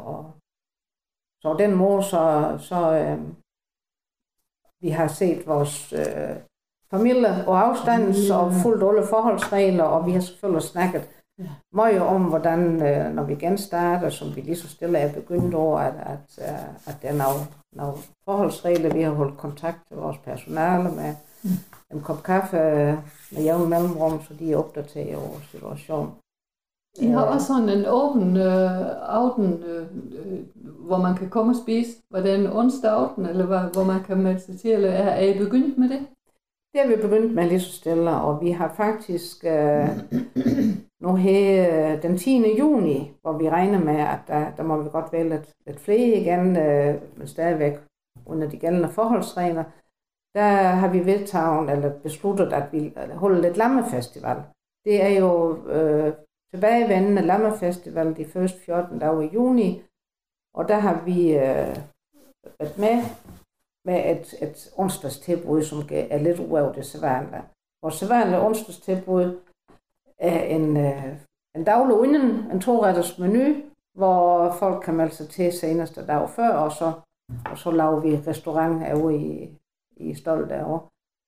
Så den måde, så vi har set vores familie og afstands og fuldt alle forholdsregler, og vi har selvfølgelig snakket meget om, hvordan, når vi genstarter, som vi lige så stille er begyndt over, at der er nogle forholdsregler. Vi har holdt kontakt til vores personale med en kop kaffe med jævn mellemrum, så de er opdateret over situationen. I har også sådan en åben aften, hvor man kan komme og spise. Var det en onsdag aften, eller hvor man kan melde sig til, eller er I begyndt med det? Det er vi begyndt med lige så stille, og vi har faktisk nu her den 10. juni, hvor vi regner med, at der må vi godt være lidt flere igen, men stadigvæk under de gældende forholdsregler. Der har vi vedtaget eller besluttet, at vi holder lidt lammefestival. Det er jo tilbagevendende lammefestival de første 14 dage i juni, og der har vi været med et onsdagstilbud, som er lidt uover det sædvanlige. Vores sædvanlige onsdagstilbud er en daglig inden, en 2-retters menu, hvor folk kan melde sig til seneste dag før, og så laver vi restaurant herude i Stolt derovre.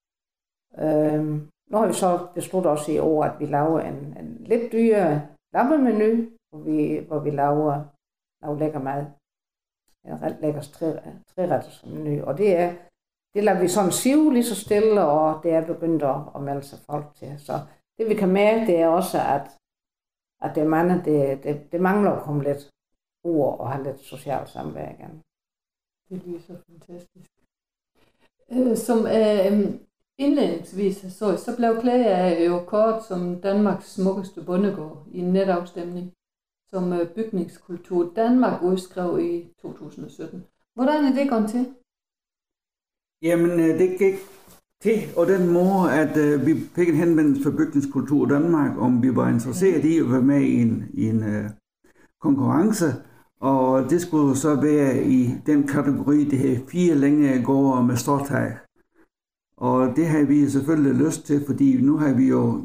Nu har vi så besluttet os i år, at vi laver en lidt dyrere lammemenu, hvor vi laver lækker mad. En lækker 3-retters menu, og det lader vi sådan sive lige så stille, og det er begyndt at melde sig folk til. Så det vi kan mærke, det er også, at det mangler at komme lidt ord og have lidt socialt samvær igen. Det bliver så fantastisk. Som indledningsvis så blev Klægager jo kort som Danmarks smukkeste bondegård i en netafstemning, som Bygningskultur Danmark udskrev i 2017. Hvordan er det gået til? Jamen, det gik til, og den måde, at vi fik en henvendelse fra Bygningskultur Danmark, om vi var interesseret i at være med i en konkurrence, og det skulle så være i den kategori, det her 4 længe gårde med stråtag. Og det har vi selvfølgelig lyst til, fordi nu har vi jo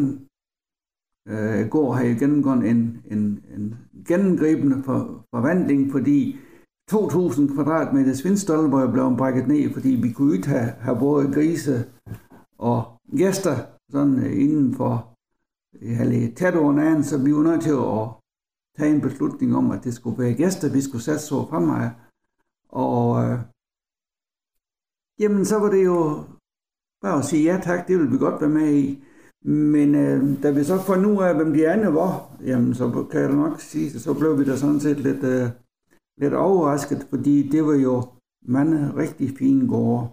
gennemgået en gennemgribende forvandling, fordi 2.000 kvadratmeter svindstolper er blevet brækket ned, fordi vi kunne ikke have både grise og gæster sådan inden for tæt over naden, så vi var nødt til at tage en beslutning om, at det skulle være gæster, vi skulle satse så fremad. Og jamen så var det jo bare at sige ja tak, det vil vi godt være med i. Men da vi så fandt ud af, hvem de andre var, jamen så kan jeg nok sige, så blev vi da sådan set lidt overrasket, fordi det var jo mange rigtig fine gårde.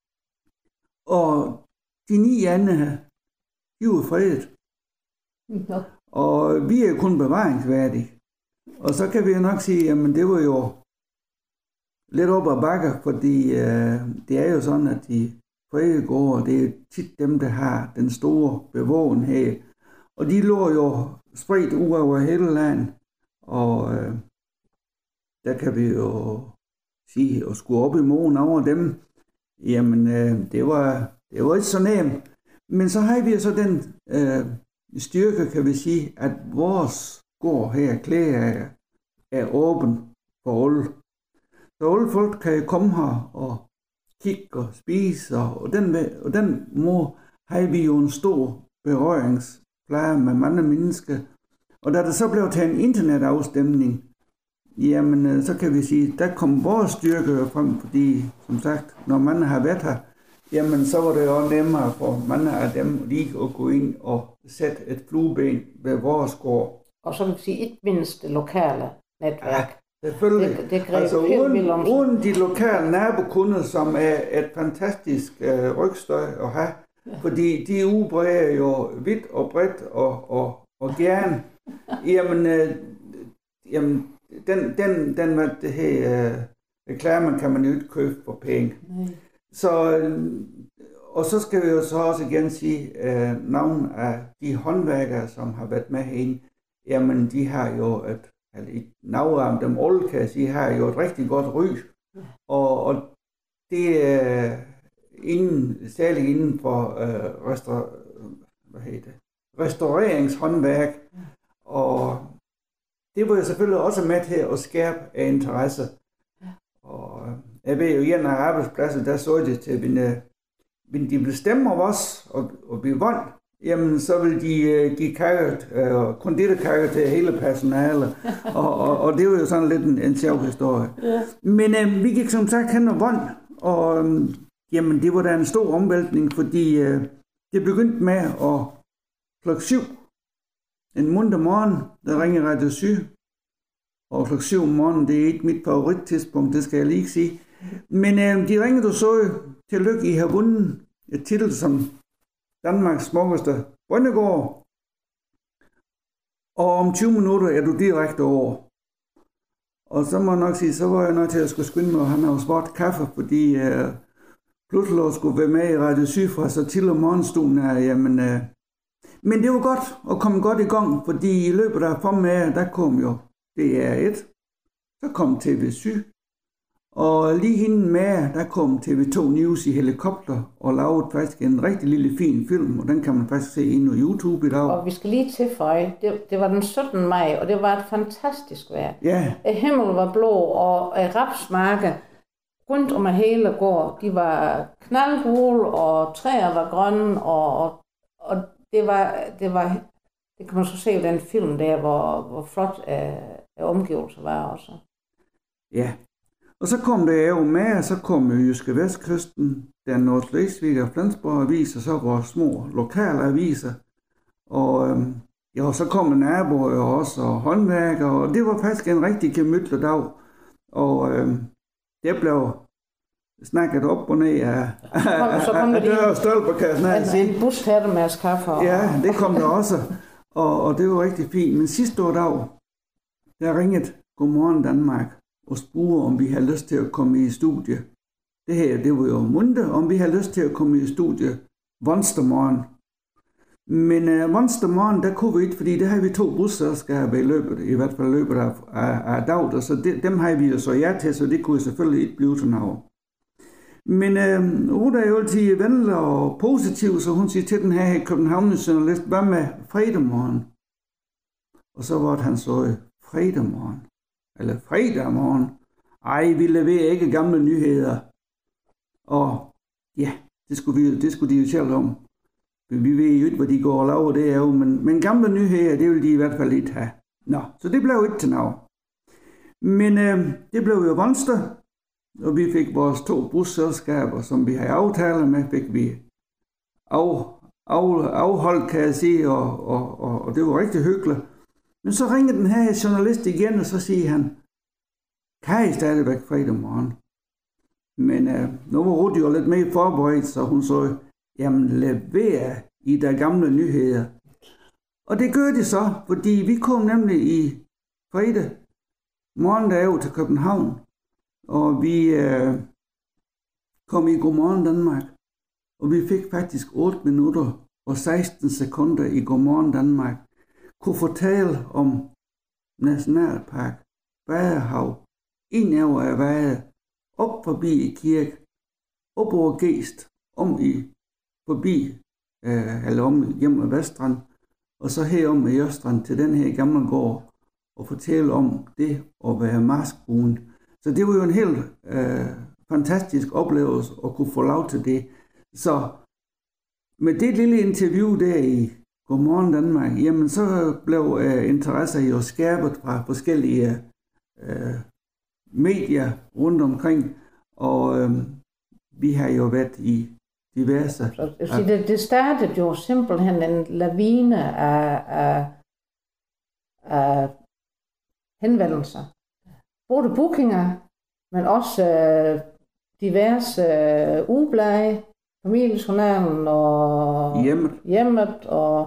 Og de 9 andre, de var fredet. Ja. Og vi er kun bevaringsværdige. Og så kan vi jo nok sige, jamen det var jo lidt op ad bakke, fordi det er jo sådan, at de fredede gårde, det er tit dem, der har den store bevågenhed. Og de lå jo spredt ud over hele landet. Og der kan vi jo sige, at skulle op i morgen over dem, jamen det var ikke så nemt. Men så har vi jo så den styrke, kan vi sige, at vores gård her, Klægager, er åben for alle. Så alle folk kan komme her og kigge og spise, og den måde har vi jo en stor berøringsflade med mange mennesker. Og da der så blev til en internetafstemning, jamen så kan vi sige, der kom vores styrke frem, fordi som sagt, når man har været her, jamen så var det jo nemmere for mange af dem lige at gå ind og sætte et flueben ved vores gård. Og så kan vi sige, ikke mindst det lokale netværk. Ja, selvfølgelig. Det altså uden de lokale nabokunder, som er et fantastisk rygstøj at have, fordi de udbreder jo vidt og bredt og gerne. Jamen den det her reklame kan man jo ikke købe for penge. Og så skal vi jo så også igen sige, navn af de håndværkere, som har været med herinde, jamen de har jo et navn af dem alle, kan jeg sige, har jo et rigtig godt ry. Og det er særligt inden for restaureringshåndværk. Og det var jo selvfølgelig også med til at skærpe af interesse. Og jeg ved jo, en af arbejdspladser, der så det til, hvis de bestemmer os, og vi vandt, jamen så vil de give konditorkage til hele personalet. og det var jo sådan lidt en sjov historie. Ja. Men vi gik som sagt hen og vandt, og jamen det var da en stor omvæltning, fordi det begyndte med at klokken 7, en munter morgen, der ringer Radio Syd, og klokken 7 om morgenen, det er ikke mit favorittidspunkt, det skal jeg lige sige. Men de ringede og så, tillykke, I har vundet et titel som Danmarks smukkeste bondegård, og om 20 minutter er du direkte over. Og så må jeg nok sige, så var jeg nødt til at skulle skynde mig, og han har jo spurgt kaffe, fordi pludselig skulle være med i Radio Syd fra så til om morgenstunden her, jamen. Men det var godt at komme godt i gang, fordi i løbet af formiddagen, der kom jo DR1, så kom TV Syd, og lige hende med, der kom TV2 News i helikopter og lavede faktisk en rigtig lille fin film, og den kan man faktisk se inde på YouTube i dag. Og vi skal lige tilføje, det var den 17. maj, og det var et fantastisk vejr. Ja. Himmelen var blå, og rapsmarker rundt om hele gård, de var knaldgule, og træer var grønne, og det kan man så se i den film der, hvor flot omgivelser var også. Ja. Og så kom det jo med, og så kom Jyske Vestkysten, der Nordslesvig og Flensborg Avis, og så vores små lokale aviser. Og så kom naboer også, og håndværkere, og det var faktisk en rigtig gemytlig dag. Og det blev snakket op og ned af dør og stolper, kan jeg snart sige. En bus havde med kaffe. Ja, det kom der også, og det var rigtig fint. Men sidste år dag, der ringede Godmorgen Danmark og spurgte, om vi havde lyst til at komme i studie. Det her, det var jo munter, om vi havde lyst til at komme i studie Monstermorgen. Men Monstermorgen, der kunne vi ikke, fordi der havde vi 2 busselskaber i hvert fald løbet af dagen, så dem havde vi jo så ja til, så det kunne selvfølgelig ikke blive til noget. Men Ruda er jo altid venlig og positiv, så hun siger til den her københavnerjournalist, hvad med fredag morgen? Og så var det, han så fredag morgen. Eller fredag morgen. Ej, vi leverer ikke gamle nyheder. Og ja, det skulle de jo selv om. Vi ved jo ikke, hvad de går og laver, det er jo, men gamle nyheder, det vil de i hvert fald ikke have. Nå, så det blev ikke til noget. Men det blev jo Monster, og vi fik vores 2 busselskaber, som vi havde aftaler med, fik vi afholdt, kan jeg sige, og det var rigtig hyggeligt. Men så ringede den her journalist igen, og så siger han, kan I stadigvæk fredag morgen? Men nu var Rudi jo lidt mere forberedt, så hun så, jamen leverer I der gamle nyheder. Og det gør de så, fordi vi kom nemlig i fredag morgen derover til København, og vi kom i Godmorgen Danmark, og vi fik faktisk 8 minutter og 16 sekunder i Godmorgen Danmark, kunne fortælle om Nationalpark, Vadehav, indover af Vade, op forbi kirke, op over Gest, forbi, eller om hjem af Veststrand, og så herom i Østrand til den her gamle gård, og fortælle om det at være maskbrun. Så det var jo en helt fantastisk oplevelse at kunne få lov til det. Så med det lille interview der i Godmorgen Danmark, jamen så blev interesser jo skærpet fra forskellige medier rundt omkring, og vi har jo været i diverse. Det startede jo simpelthen en lavine af henvendelser. Både bookinger, men også diverse ugeblade, familiejournalen og hjemmet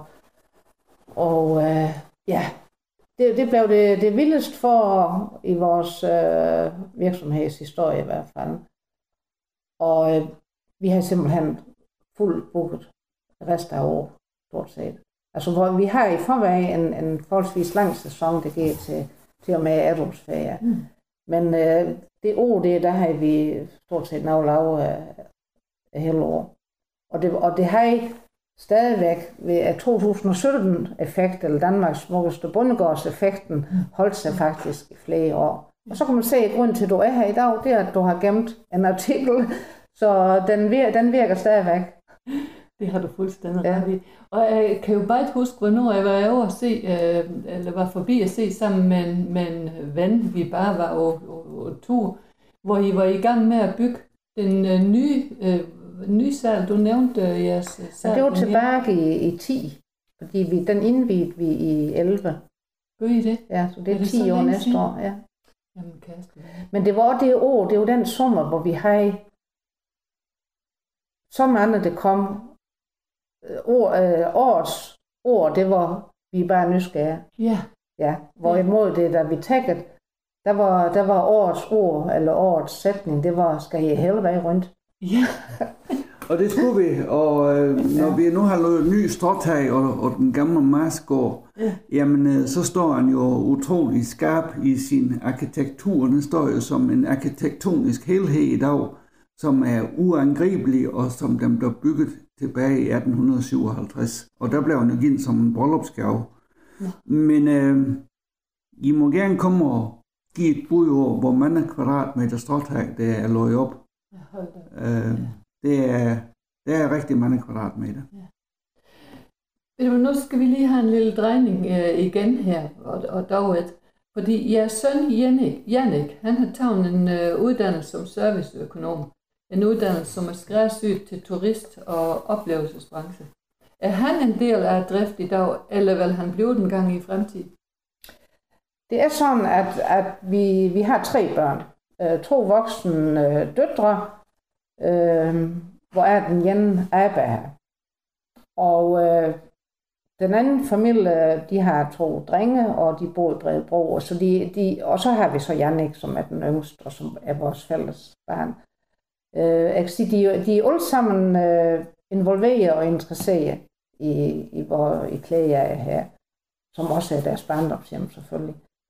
og ja, det blev det vildest for i vores virksomhedshistorie i hvert fald. Og vi har simpelthen fuldt booket resten af året, stort set. Altså, hvor vi har i forvejen en forholdsvis lang sæson, der går til og med efterårsferie. Men det år, der har vi stort set noget lavet hele år. Og det har stadigvæk ved 2017-effekt, eller Danmarks smukkeste bondegårds-effekten, holdt sig faktisk i flere år. Og så kan man se, at grunden til, at du er her i dag, det er, at du har gemt en artikel, så den virker stadigvæk. Det har du fuldstændig ret i. Og jeg kan jo bare ikke huske, hvornår jeg var over at se, eller var forbi at se sammen med en ven, vi bare var på tur, hvor I var i gang med at bygge den nye sal. Du nævnte jeres sal. Det var tilbage i 10, fordi den indvidte vi i 11. Gør I det? Ja, så det er 10 år næste år. Ja. Jamen, kæreste. Men det var det år, det var den sommer, hvor vi havde så mange, der kom. Årets ord, det var, vi er bare nysgerrige. Ja. Ja, hvorimod det, da vi tækkede, der var årets ord, eller årets sætning, det var, skal I hele vejen rundt. Ja. Og det skulle vi, og når vi nu har lavet ny stråtag og den gamle Marsgård, jamen så står han jo utrolig skarp i sin arkitektur. Den står jo som en arkitektonisk helhed i dag, som er uangribelig, og som den blev bygget tilbage i 1857. Og der blev han jo givet som en bryllupsgave. Ja. Men I må gerne komme og give et bud over, hvor mange kvadratmeter stråtag det er løjet op. Det er rigtig mange kvadratmeter. Ja. Nu skal vi lige have en lille drejning igen her, og dog fordi jeres søn Jannik, han har taget en uddannelse som serviceøkonom. En uddannelse, som er skræddersyet til turist- og oplevelsesbranche. Er han en del af drift i dag, eller vil han blive den gang i fremtiden? Det er sådan, at vi har 3 børn. 2 voksne døtre, hvor er den ene arbejder. Og den anden familie, de har 2 drenge, og de bor i Bredebro. Og så har vi så Jannik, som er den yngste, og som er vores fælles barn. De er alle sammen involveret og interesseret i klæder her, som også er deres barndomshjem selvfølgelig.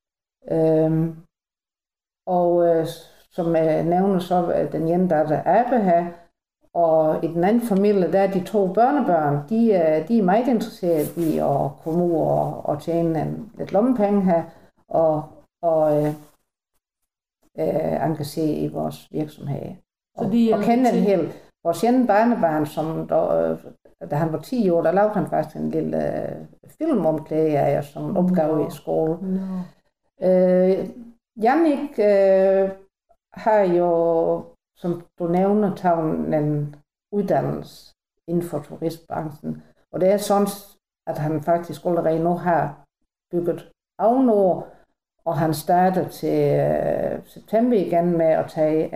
Som jeg nævner, så er den ene, der er arbejde her, og i den anden familie, der er de 2 børnebørn, de er meget interesserede i at komme ud og tjene lidt lommepenge her, og engagere i vores virksomhed. Og kende en hel. Vores ene barnebarn, som da han var 10 år, der lavede han faktisk en lille film om klæder, som en opgave i skole. Jannik har jo, som du nævner, taget en uddannelse inden for turistbranchen. Og det er sådan, at han faktisk allerede nu har bygget ovenover, og han starter til september igen med at tage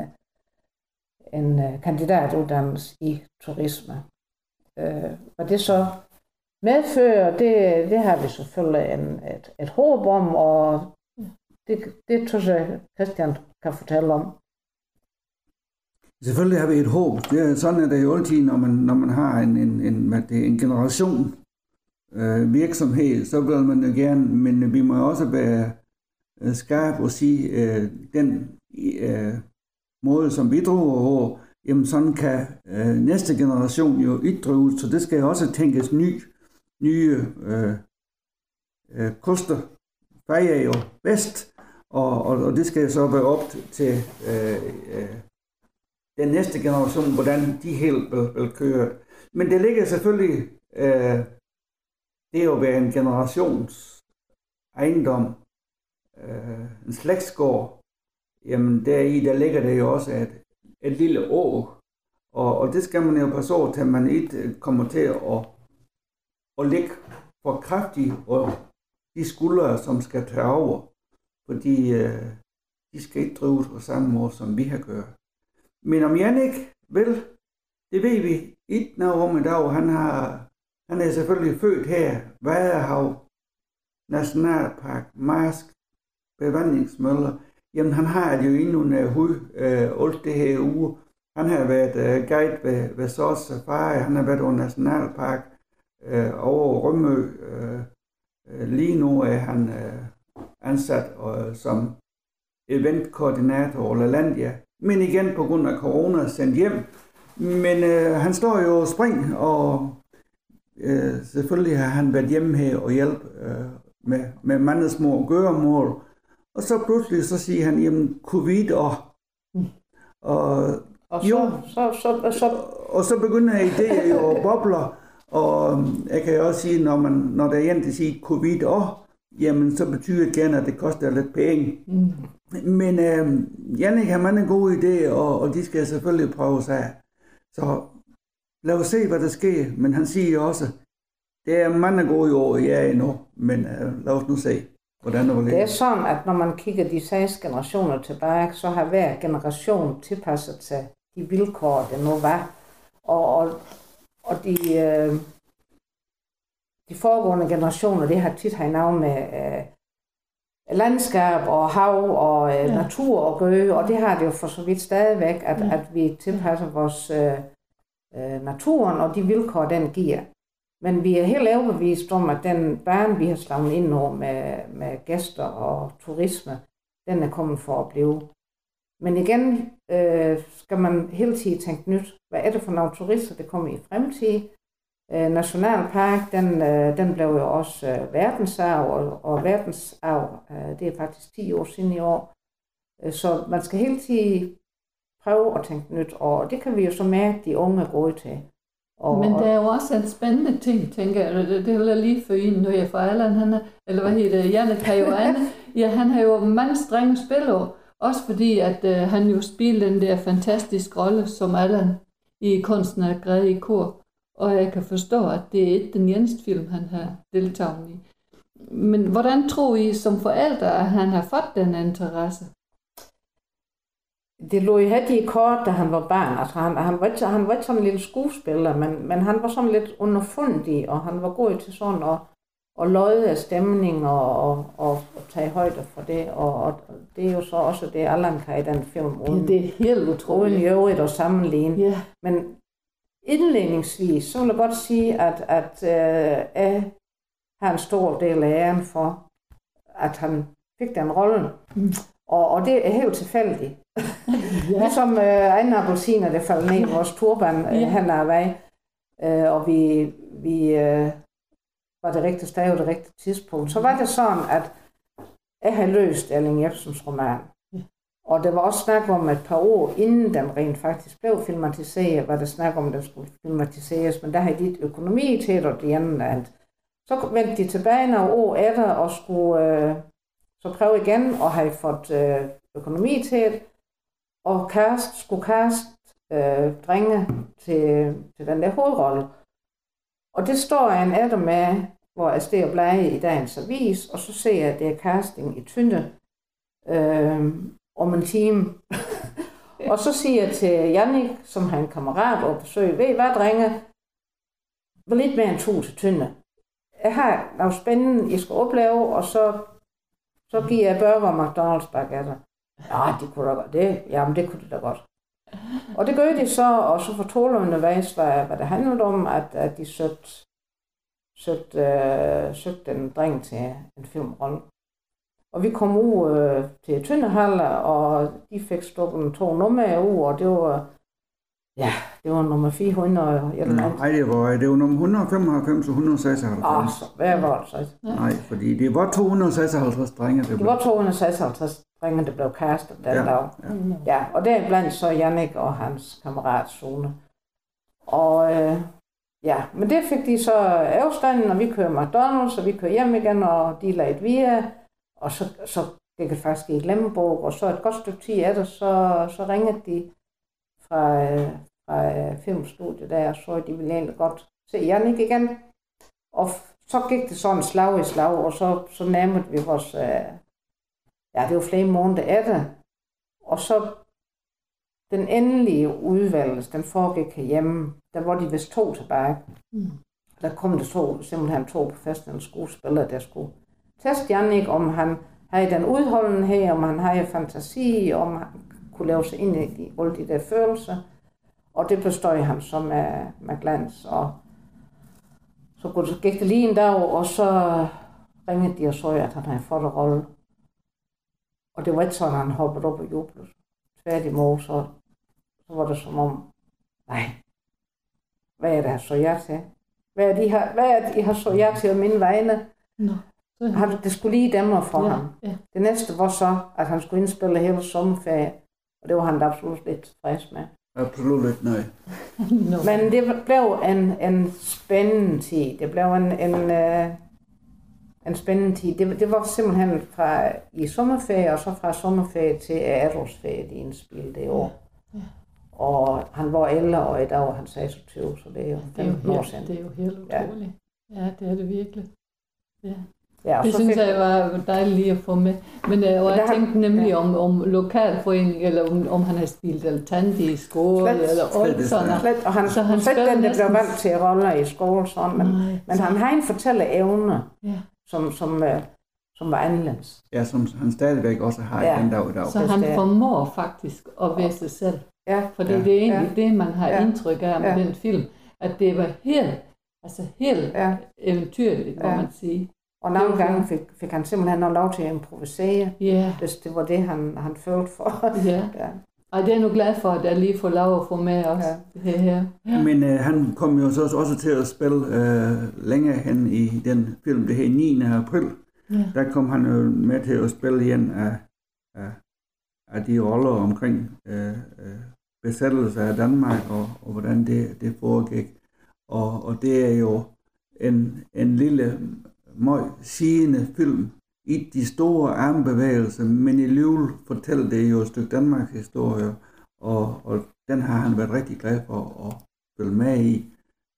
en kandidatuddannelse i turisme. Og det så medfører, det har vi selvfølgelig et håb om, og det tror jeg, Christian kan fortælle om. Selvfølgelig har vi et håb. Sådan er det jo altid, når man har en generation virksomhed, så vil man jo gerne, men vi må også være skarpe og sige, den måde, som vi driver over, jamen sådan kan næste generation jo ikke drive, så det skal også tænkes nye koster fejrer jo bedst, og det skal så være op til den næste generation, hvordan de helt vil køre. Men det ligger selvfølgelig, det er jo være en generations ejendom, en slægtsgård, jamen der ligger det jo også et lille å, og det skal man jo passe over til, at man ikke kommer til at ligge for kraftigt, og de skuldre, som skal tage over, fordi de skal ikke drives på samme måde, som vi har gjort. Men om Jannik vil, det ved vi ikke noget om i dag. Han er selvfølgelig født her, Vadehav, Nationalpark, Marsk, Bevandringsmøller. Jamen han har det jo endnu under hud, alt det her uge. Han har været guide ved Sors Safari, han har været over Nationalpark over Rømø. Lige nu er han ansat som eventkoordinator over LaLandia, men igen på grund af corona sendt hjem. Men han står jo og spring, og selvfølgelig har han været hjemme her og hjælpe med mange små gøremål. Og så pludselig så siger han, jamen covid og så begynder idéer jo at boble, og jeg kan også sige, når der er en, der siger covid jamen så betyder det gerne, at det koster lidt penge. Men Jannik har mange gode idéer, og de skal selvfølgelig prøves af. Så lad os se, hvad der sker. Men han siger også, det er mange gode år, jeg er endnu, men lad os nu se, hvordan det var. Det er sådan, at når man kigger de 6 generationer tilbage, så har hver generation tilpasset sig de vilkår, det nu var. Og de foregående generationer, det har tit haft navn med landskab og hav og natur og gøge, og det har det jo for så vidt stadigvæk, at vi tilpasser vores naturen og de vilkår, den giver. Men vi er helt overbevist om, at den bane, vi har slået ind over med gæster og turisme, den er kommet for at blive. Men igen skal man hele tiden tænke nyt. Hvad er det for nogle turister, der kommer i fremtiden? Nationalpark, den blev jo også verdensarv, og verdensarv, det er faktisk 10 år siden i år. Så man skal hele tiden prøve at tænke nyt, og det kan vi jo så mærke, de unge er gode til. Men der er jo også en spændende ting, tænker jeg. Det er lige for en, når jeg fra Allan, Jannik har jo andet. Ja, han har jo mange strenge spillere, også fordi at han jo spiller den der fantastiske rolle som Allan i Kunsten at græde i kor. Og jeg kan forstå, at det er ikke den eneste film, han har deltaget i. Men hvordan tror I som forældre, at han har fået den interesse? Det lå i hat i kort, da han var barn. Altså, han var ikke sådan en lille skuespiller, men han var sådan lidt underfundig, og han var god til sådan at løje af stemning og tage højde for det. Og det er jo så også det, Allan kan i den film. Det er helt utroligt. Uden i øvrigt at sammenligne. Yeah. Men indledningsvis, så vil jeg godt sige, at jeg har en stor del af æren for, at han fik den rolle. Og det er helt tilfældigt. Ja. Ligesom anden appelsiner, der faldt ned i vores turban hen ad vej. Og vi var det rigtige sted og det rigtige tidspunkt. Så var det sådan, at jeg havde løst Erling Jepsens roman. Og der var også snak om et par år, inden den rent faktisk blev filmatiseret, var der snak om, at den skulle filmatiseres, men der havde de økonomi til det, og det andet. Så vendte de tilbage nogle år efter, og skulle så prøve igen, og have fået økonomi til det, og skulle kaste drenge til den der hovedrolle. Og det står en efter med, hvor jeg står og bleger i dagens avis, og så ser jeg, at det er casting i Tønde, om en time. Og så siger jeg til Jannik, som har en kammerat og besøg, ved I hvad, drenge? Hvor lidt mere end 2 til Tønde. Jeg har noget spændende, I skal opleve, og så giver jeg burger og McDonald's baguetter. Ja, de kunne da godt det. Jamen, det kunne de da godt. Og det gør de så, og så fortalte jeg undervejs, hvad det handlede om, at de søgte en dreng til en filmrolle. Og vi kom ud til Tøndehaller, og de fik stukket 2 numre ud, og det var nummer 400 eller noget. Nej, det var nummer 195 og 156. Hvad var det så? Nej, fordi det var 256 drenge. Det var 256 drenge, der blev kastet den dag. Ja, og deriblandt så Jannik og hans kammerat Sune. Og men det fik de så afstanden, og vi kører McDonald's, og vi kører hjem igen, og de lagde via. Og så gik det faktisk i Glemmebog, og så et godt stykke tid efter, så ringede de fra filmstudiet der, og så de ville egentlig godt se Jannik igen. Og så gik det sådan slag i slag, og så nærmede vi vores, det var flere måneder efter. Og så den endelige udvalgelse, den foregik herhjemme, der var de vist 2 tilbage. Der kom det simpelthen 2 professionelle skuespillere, der skulle teste Jannik, om han havde den udholdenhed, om han havde fantasi, om han kunne lave sig ind i alle de der følelser. Og det bestod han så med glans. Og så gik det lige en dag, og så ringede de og så, at han havde fået en rolle. Og det var ikke sådan, at han hoppede op og jublede. Tværtimod, så var det som om, nej, hvad er det, jeg så jer til? Hvad er det, I har så jer til mine vegne? Nå. Det skulle lige dæmre for ham. Ja. Det næste var så, at han skulle indspille hele sommerferie, og det var han da absolut lidt tilfreds med. Absolut ikke, nej. No. Men det blev en spændende tid. Det blev en spændende tid. Det var simpelthen fra i sommerferie, og så fra sommerferie til efterårsferie, de indspillede det år. Ja. Og han var 11 år i dag, og han 26, så det er jo 15 år siden. Det er jo helt utroligt. Ja, det er det virkelig. Ja. Ja, det synes jeg var dejligt lige at få med. Men jeg tænkte nemlig om lokalforening, eller om han har spillet altante i skole, eller alt sådan. Og han slet den, der blev valgt til roller i skole, sådan, men han har en fortælleevne, som var anderledes. Ja, som han stadigvæk også har den dag i dag. Så han formår faktisk at være sig selv. Ja. Fordi det er egentlig det, man har indtryk af med den film, at det var helt eventyrligt, må man sige. Og nogle gange fik han simpelthen noget lov til at improvisere, hvis det var det, han følte for. Ja. Og det er jeg nu glad for, at jeg lige får lov at få med også det her. Ja. Men han kom jo så også til at spille længere hen i den film, det her 9. april. Ja. Der kom han jo med til at spille en af de roller omkring besættelse af Danmark, og hvordan det foregik. Og det er jo en lille meget sigende film i de store armbevægelser, men i livet fortæller det jo et stykke Danmarks historie, og den har han været rigtig glad for at følge med i.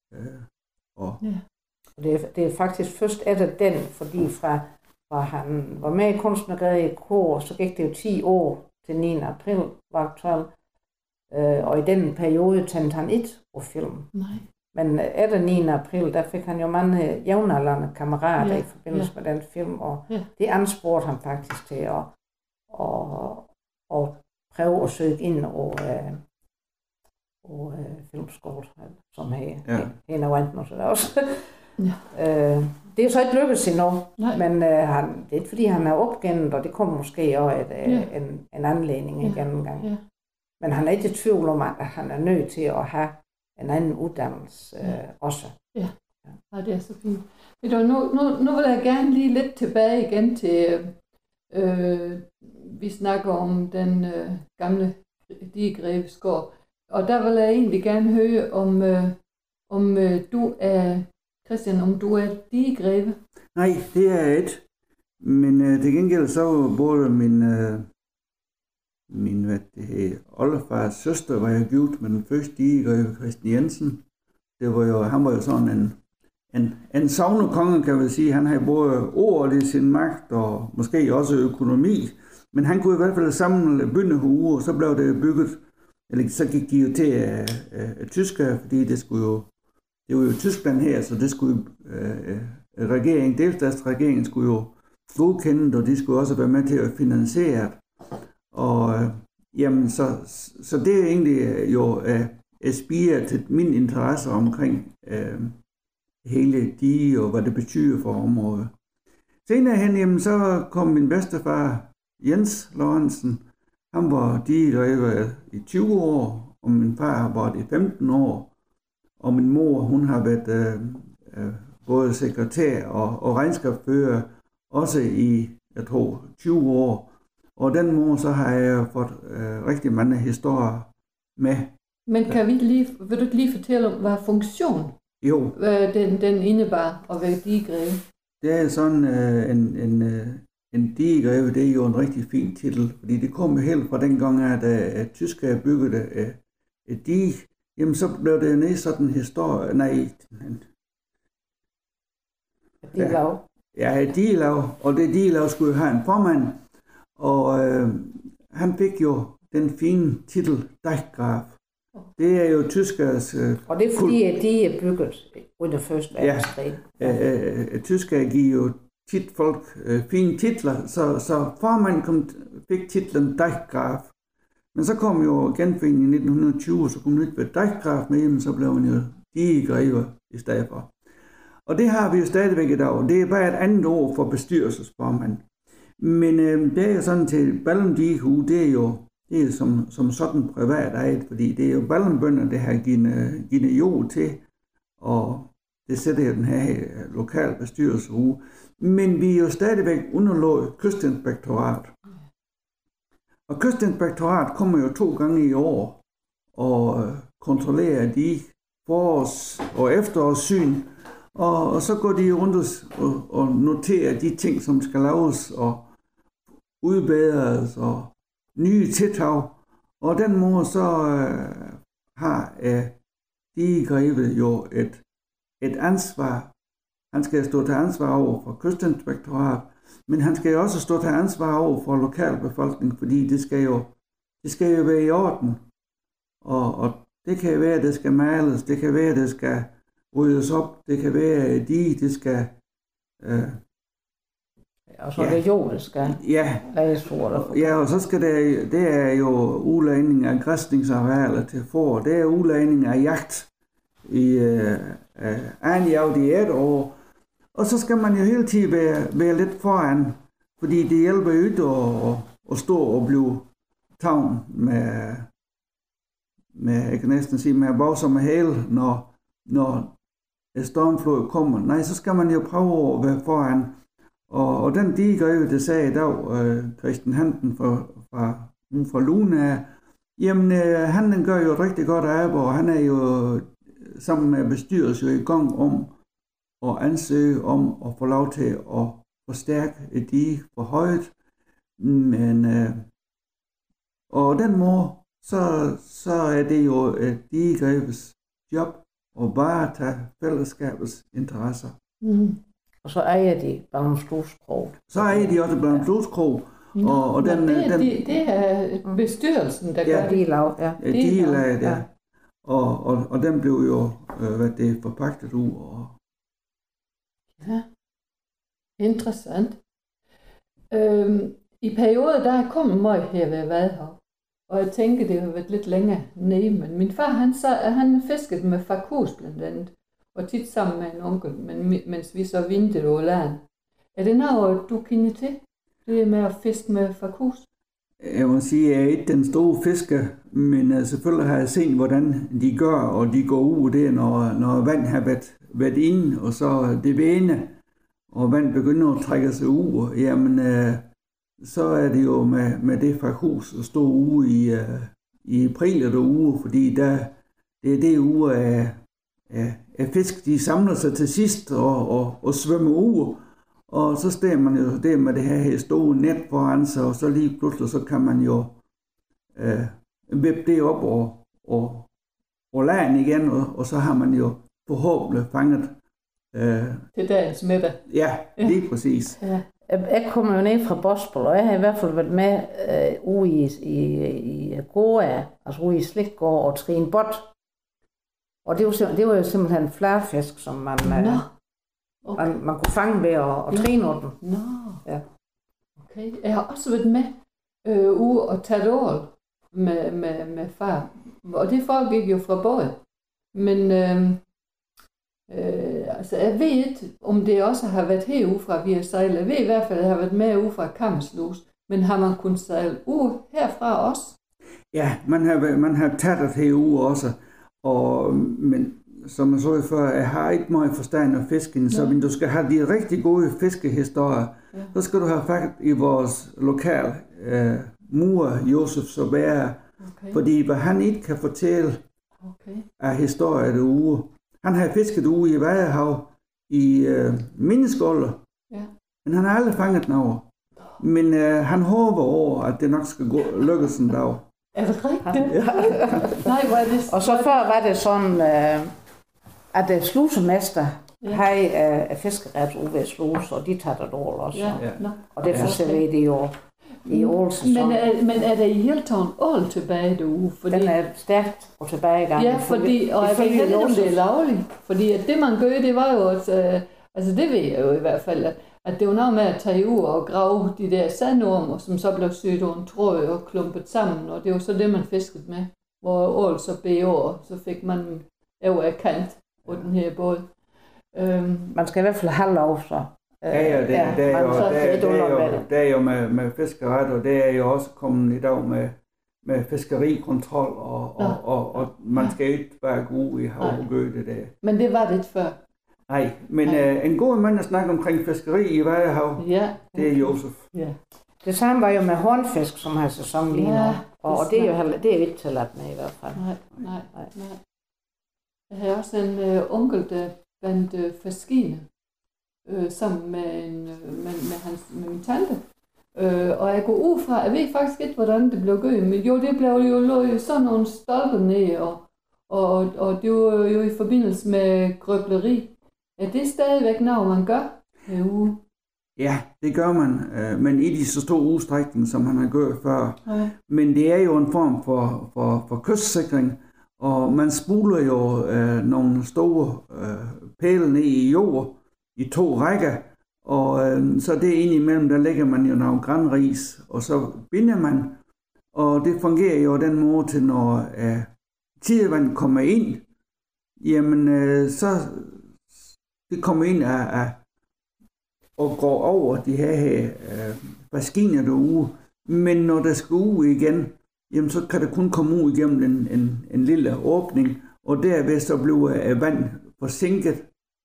Det er faktisk først efter den, fordi fra han var med i Kunstnergade i kor, så gik det jo 10 år til 9. april var aktuelt, og i den periode tændte han ikke på film. Nej. Men efter 9. april, der fik han jo mange jævnaldrende kammerater i forbindelse med den film, og det ansporede han faktisk til at prøve at søge ind over filmskole, som her en af vandet også. Det er jo så ikke lykkedes endnu, men det er ikke fordi han er opgennet, og det kommer måske også en anledning igen en gang. Men han er ikke i tvivl om, at han er nødt til at have en anden uddannelse også. Ja, det er så fint. Nu vil jeg gerne lige lidt tilbage igen til, vi snakker om den gamle Digegrevesgård, og der vil jeg egentlig gerne høre, om du er, Christian, om du er digegreve? Nej, det er jeg ikke. Men til gengæld så både min oldefars søster var jeg gift med den første digegreve, Christian Jensen. Han var jo sådan en sognekonge, kan man sige. Han havde både ordet i sin magt og måske også økonomi. Men han kunne i hvert fald samle byndehuer, og så blev det bygget, eller så gik de jo til tyskere, fordi det var jo Tyskland her, så det skulle delstatsregeringen skulle jo godkende, og de skulle også være med til at finansiere det. Og jamen, så det er egentlig jo spire til min interesse omkring hele dige og hvad det betyder for området. Senere hen, jamen, så kom min bedstefar Jens Lorentzen. Han var digegreve i 20 år, og min far har været i 15 år. Og min mor, hun har været både sekretær og regnskabsfører, også i, jeg tror, 20 år. Og den mor, så har jeg fået rigtig mange historier med. Men vil du lige fortælle om, hvad funktion den indebar at være digegreve? Det er sådan en digegreve, det er jo en rigtig fin titel, fordi det kom helt fra den gang, at tyskere byggede et dige. Jamen, så blev det nedsat en historie, et digelav, og det digelav skulle have en formand, og han fik jo den fine titel Deichgraf. Det er jo tyskers... og det er fordi, at de er bygget under første verdenskrig. Tyskere giver jo tit folk fine titler, så formanden fik titlen Deichgraf. Men så kom jo genforeningen i 1920, så kom man ikke ved Deichgraf med, men så blev man jo digegreve i stedet for. Og det har vi jo stadigvæk i dag. Det er bare et andet ord for bestyrelsesformand. Men det er jo sådan til Ballendighue, det er jo som sådan privat ejet, fordi det er jo ballenbønder, det har givet jord til, og det sætter jo den her lokale bestyrelseshue. Men vi er jo stadigvæk underlagt kystinspektorat. Og kystinspektorat kommer jo 2 gange i år og kontrollerer de forårs- og efterårssyn, og så går de rundt og noterer de ting, som skal laves og udbedres og nye tiltag. Og den måde så har digegreve jo et ansvar. Han skal stå til ansvar over for kystinspektorat, men han skal jo også stå til ansvar over for lokalbefolkningen, fordi det skal jo være i orden. Og det kan være, at det skal males, det kan være, at det skal ryddes op, det kan være, at det skal... Og så er det jord, det skal laves for. Ja, og så skal det er jo udlagning af græsningsarealer til får. Det er udlagning af jagt i anjagt i et år. Og så skal man jo hele tiden være lidt foran, fordi det hjælper jo ikke at stå og blive tavn med jeg kan næsten sige, med bagsomme hæle, når stormflod kommer. Nej, så skal man jo prøve at være foran. Og den digegreve, det sagde i dag, Christian Hansen fra Luna, jamen han gør jo et rigtig godt arbejde, og han er jo sammen med bestyrelsen i gang om at ansøge om at få lov til at forstærke et dige for højt. Men og den måde, så er det jo et digegreves job at bare tage fællesskabets interesser. Mm. Og så ejer de Ballemsluskrog. Så ejer de også Ballemsluskrog. Og det er bestyrelsen, der gør det. Digelaget, ja. Og den blev jo forpagtet ud. Ja, interessant. I perioder, der er kommet meget her ved Vadehav. Og jeg tænker, det har været lidt længere nede. Men min far, han fiskede med farkus blandt andet. Og tit sammen med en onkel, mens vi så vintede over land. Er det noget, du kender til? Det med at fiske med farkus? Jeg må sige, at jeg er ikke den store fisker, men selvfølgelig har jeg set, hvordan de gør, og de går ud der, når vand har været inde, og så det vende, og vand begynder at trække sig ud. Jamen, så er det jo med det farkus at stå ude i april eller uge, fordi det er det uge af fisk, de samler sig til sidst og svømmer ud. Og så står man jo der med det her store net foran sig, og så lige pludselig så kan man jo vippe det op og lade den igen, og så har man jo forhåbentlig fanget. Til dagens middag. Ja, lige præcis. Ja. Jeg kommer jo ned fra Bosbol, og jeg har i hvert fald været med ude i Goa, altså ude i Slikgård og Trine Bot. Og det var jo simpelthen flærfisk, som man kunne fange ved at trine den. Nå, ja. Okay. Jeg har også været med ude og tage ål med far, og det foregik jo fra båd. Men altså jeg ved ikke, om det også har været herude fra vi har sejlet. Jeg ved i hvert fald, at jeg har været med ude fra Kammerslus, men har man kunnet sejle ud herfra også? Ja, man har taget det herude også. Men som jeg så før, jeg har ikke meget forstand af fisken, så hvis du skal have de rigtig gode fiskehistorier, så skal du have fat i vores lokal mur, Josef Sobera, fordi hvad han ikke kan fortælle af historier derude. Han har fisket ude i Vadehav i mindeskåler, men han har aldrig fanget noget. Men han håber over, at det nok skal lykkes en dag. Er det rigtigt? Ja. Nej, hvor er det... Og så før var det sådan, at slusemester havde fiskeret ude ved sluse, og de tager det over også. Ja. Og det forsøger de jo i ålsæsonen. Men er der i hele taget ål tilbage derude? Fordi... Den er stærkt og tilbagegang. Ja, fordi, og jeg ved heller om det er lovligt. Fordi at det man gør, det var jo, at, altså det ved jeg jo i hvert fald, at det var noget med at tage ud og grave de der sandormer, som så blev syet over en tråd og klumpet sammen, og det var så det, man fiskede med. Hvor ål så blev over, så fik man over af kant på den her båd. Man skal i hvert fald have lov, så. Det er jo med fiskeret, og det er jo også kommet i dag med fiskerikontrol, og man skal ikke bare gå ud i hav og gøre det der. Men det var det før. Nej, men en god mand at snakke omkring fiskeri i Vadehav, det er Josef. Ja. Det samme var jo med hornfisk, som har sæson lige nu, og det er jo ikke tilladt med i hvert fald. Nej. Jeg har også en onkel, der bandt fiskine sammen med min tante. Og jeg går ud fra, jeg ved faktisk ikke, hvordan det blev gjort, men jo, det blev jo lå sådan nogle stolper ned, og det var jo i forbindelse med grøbleri. Er det stadigvæk noget, man gør herude? Ja, det gør man, men ikke i så stor udstrækning, som han har gjort før. Ja. Men det er jo en form for kystsikring, og man spuler jo nogle store pæle ned i jord i 2 rækker, og så det indimellem, der lægger man jo noget granris, og så binder man, og det fungerer jo den måde til, når tidevand kommer ind, jamen så det kommer ind og går over de her maskiner derude, men når der skal ud igen, jamen så kan det kun komme ud igennem en lille åbning, og derved så bliver vand forsinket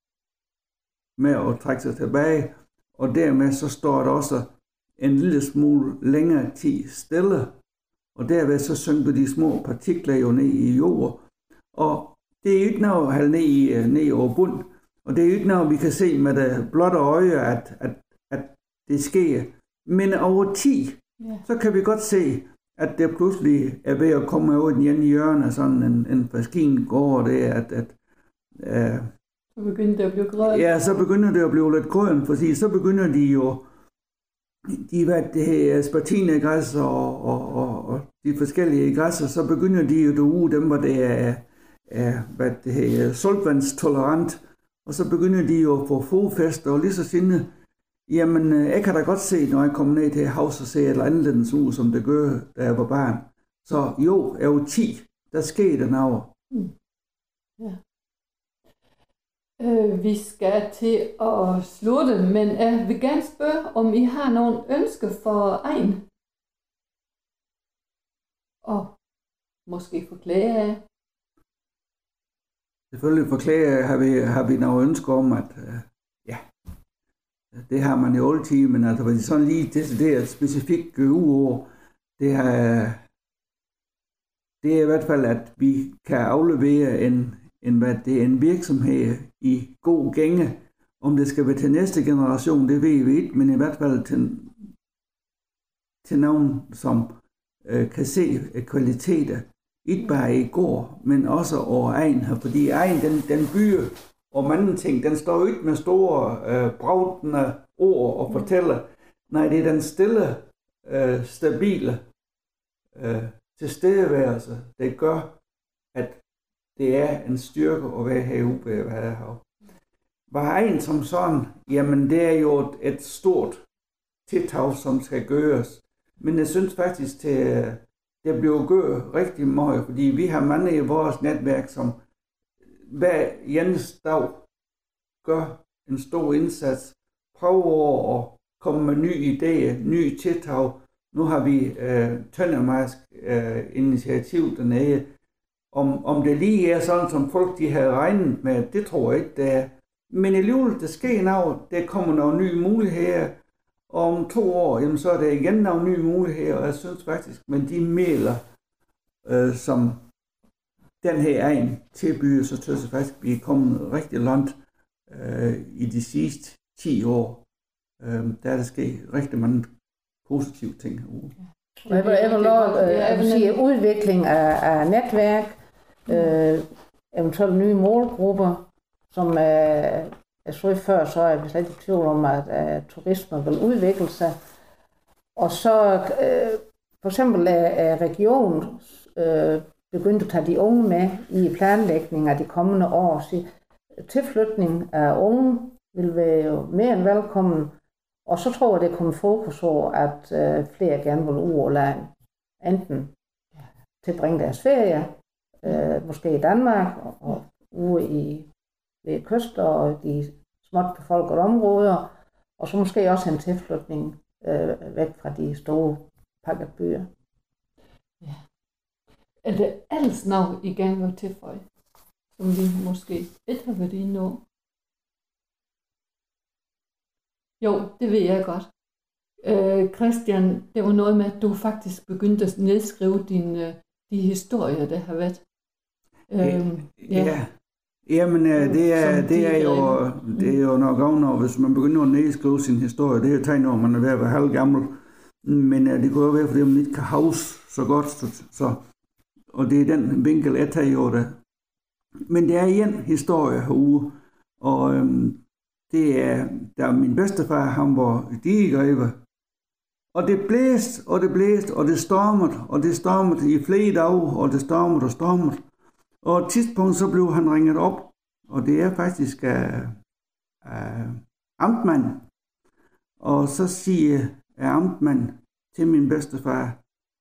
med at trække sig tilbage, og dermed så står der også en lille smule længere tid stille, og derved så synker de små partikler jo ned i jorden, og det er jo ikke noget at have ned over bund, og det er jo ikke noget, vi kan se med det blotte øje, at det sker, men over tid, så kan vi godt se, at det pludselig er ved at komme over den ene hjørne, sådan en maskine går over det, så begynder det at blive grønt. Ja, så begynder det at blive lidt grønt, for så begynder de jo, det her spartinegræs og de forskellige græsser, så begynder de jo derude, dem hvor det er saltvandstolerant, og så begynder de jo at få fodfæste, og lige så sinde, jamen jeg kan da godt se, når jeg kommer ned til havs og ser et eller andet ud, som det gør, da jeg var barn. Så jo, er jo 10, der sker der noget. Ja. Vi skal til at slutte, men jeg vil gerne spørge, om I har nogle ønsker for egen? Og måske for klæder? Selvfølgelig for klæder har vi nogle ønsker om, at det har man jo altid, men altså hvis sådan lige decideret specifikt gør over, det er i hvert fald, at vi kan aflevere en virksomhed i god gænge. Om det skal være til næste generation, det ved vi ikke, men i hvert fald til nogen, som kan se kvaliteter, ikke bare i går, men også over egen her, fordi egen, den byer og mange ting, den står ikke med store bragtende ord og fortæller. Nej, det er den stille, stabile tilstedeværelse, det gør, at det er en styrke at være herude ved Vadehav. Vejen som sådan, jamen det er jo et stort tiltag, som skal gøres. Men jeg synes faktisk, det bliver gjort rigtig meget, fordi vi har mange i vores netværk, som hver eneste dag gør en stor indsats, prøver at komme med nye idéer, nye tiltag. Nu har vi Tøndermarsk initiativ dernede. Om det lige er sådan, som folk de har regnet med, det tror jeg ikke, det er. Men alligevel, der sker noget, der kommer nogle nye muligheder, og om 2 år, jamen, så er der igen nogle nye muligheder, og jeg synes faktisk, men de midler, som den her egen tilbyder, så synes jeg faktisk, at vi er kommet rigtig langt i de sidste 10 år. Der er der sket rigtig mange positive ting herude. Jeg vil sige udvikling af netværk, eventuelt nye målgrupper, som jeg så før, så er jeg slet ikke i tvivl om, at turisme vil udvikle sig. Og så for eksempel er regionen begyndt at tage de unge med i planlægning af de kommende år. Så tilflytning af unge vil være jo mere end velkommen, Og så tror jeg, det kommer fokus på, at flere gerne vil ud og lege. Enten tilbringe deres ferie, måske i Danmark, og ude ved kyster og de småt befolkede områder, og så måske også en tilflytning væk fra de store pakkebyer. Ja. Er det alles navn, I gerne vil tilføje, som vi måske ikke har været inde over? Jo, det ved jeg godt. Christian, det var noget med, at du faktisk begyndte at nedskrive de historier, der har været. Ja. Jamen, det er jo nok over, hvis man begynder at nedskrive sin historie. Det er jo tegn, når man er ved at være halvgammel. Men det kunne jo være, fordi man ikke kan huske så godt. Så, og det er den vinkel, jeg tager jo det. Men det er en historie herude. Og det er, der min bedstefar, han var digegreve. Og det blæste, og det blæste, og det stormede i flere dage, og det stormede. Og et tidspunkt så blev han ringet op, og det er faktisk amtmanden. Og så siger amtmanden til min bedstefar,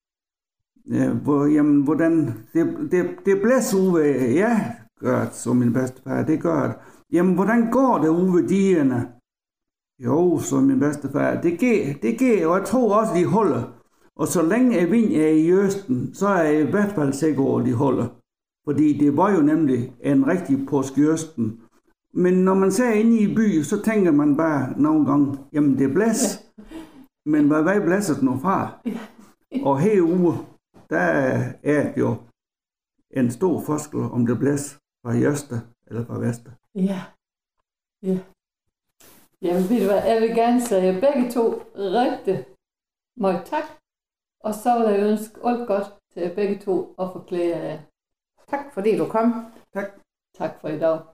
hvordan det blæser ude, ja, gør det, så min bedstefar, det gør det. Jamen, hvordan går det ude ved digerne? Jo, så min bedstefar, det går, og jeg tror også, de holder. Og så længe vinden er i østen, så er jeg i hvert fald sikker over, at de holder. Fordi det var jo nemlig en rigtig påske i østen. Men når man ser inde i by, så tænker man bare nogle gange, jamen det blæser. Men hvad blæser det nu fra? Og herude, der er jo en stor forskel, om det blæser fra øster eller fra vester. Ja. Jamen ved du hvad, jeg vil gerne sige begge to rigtig meget tak. Og så vil jeg ønske alt godt til begge to og forklæde jer. Tak fordi du kom. Tak. Tak for i dag.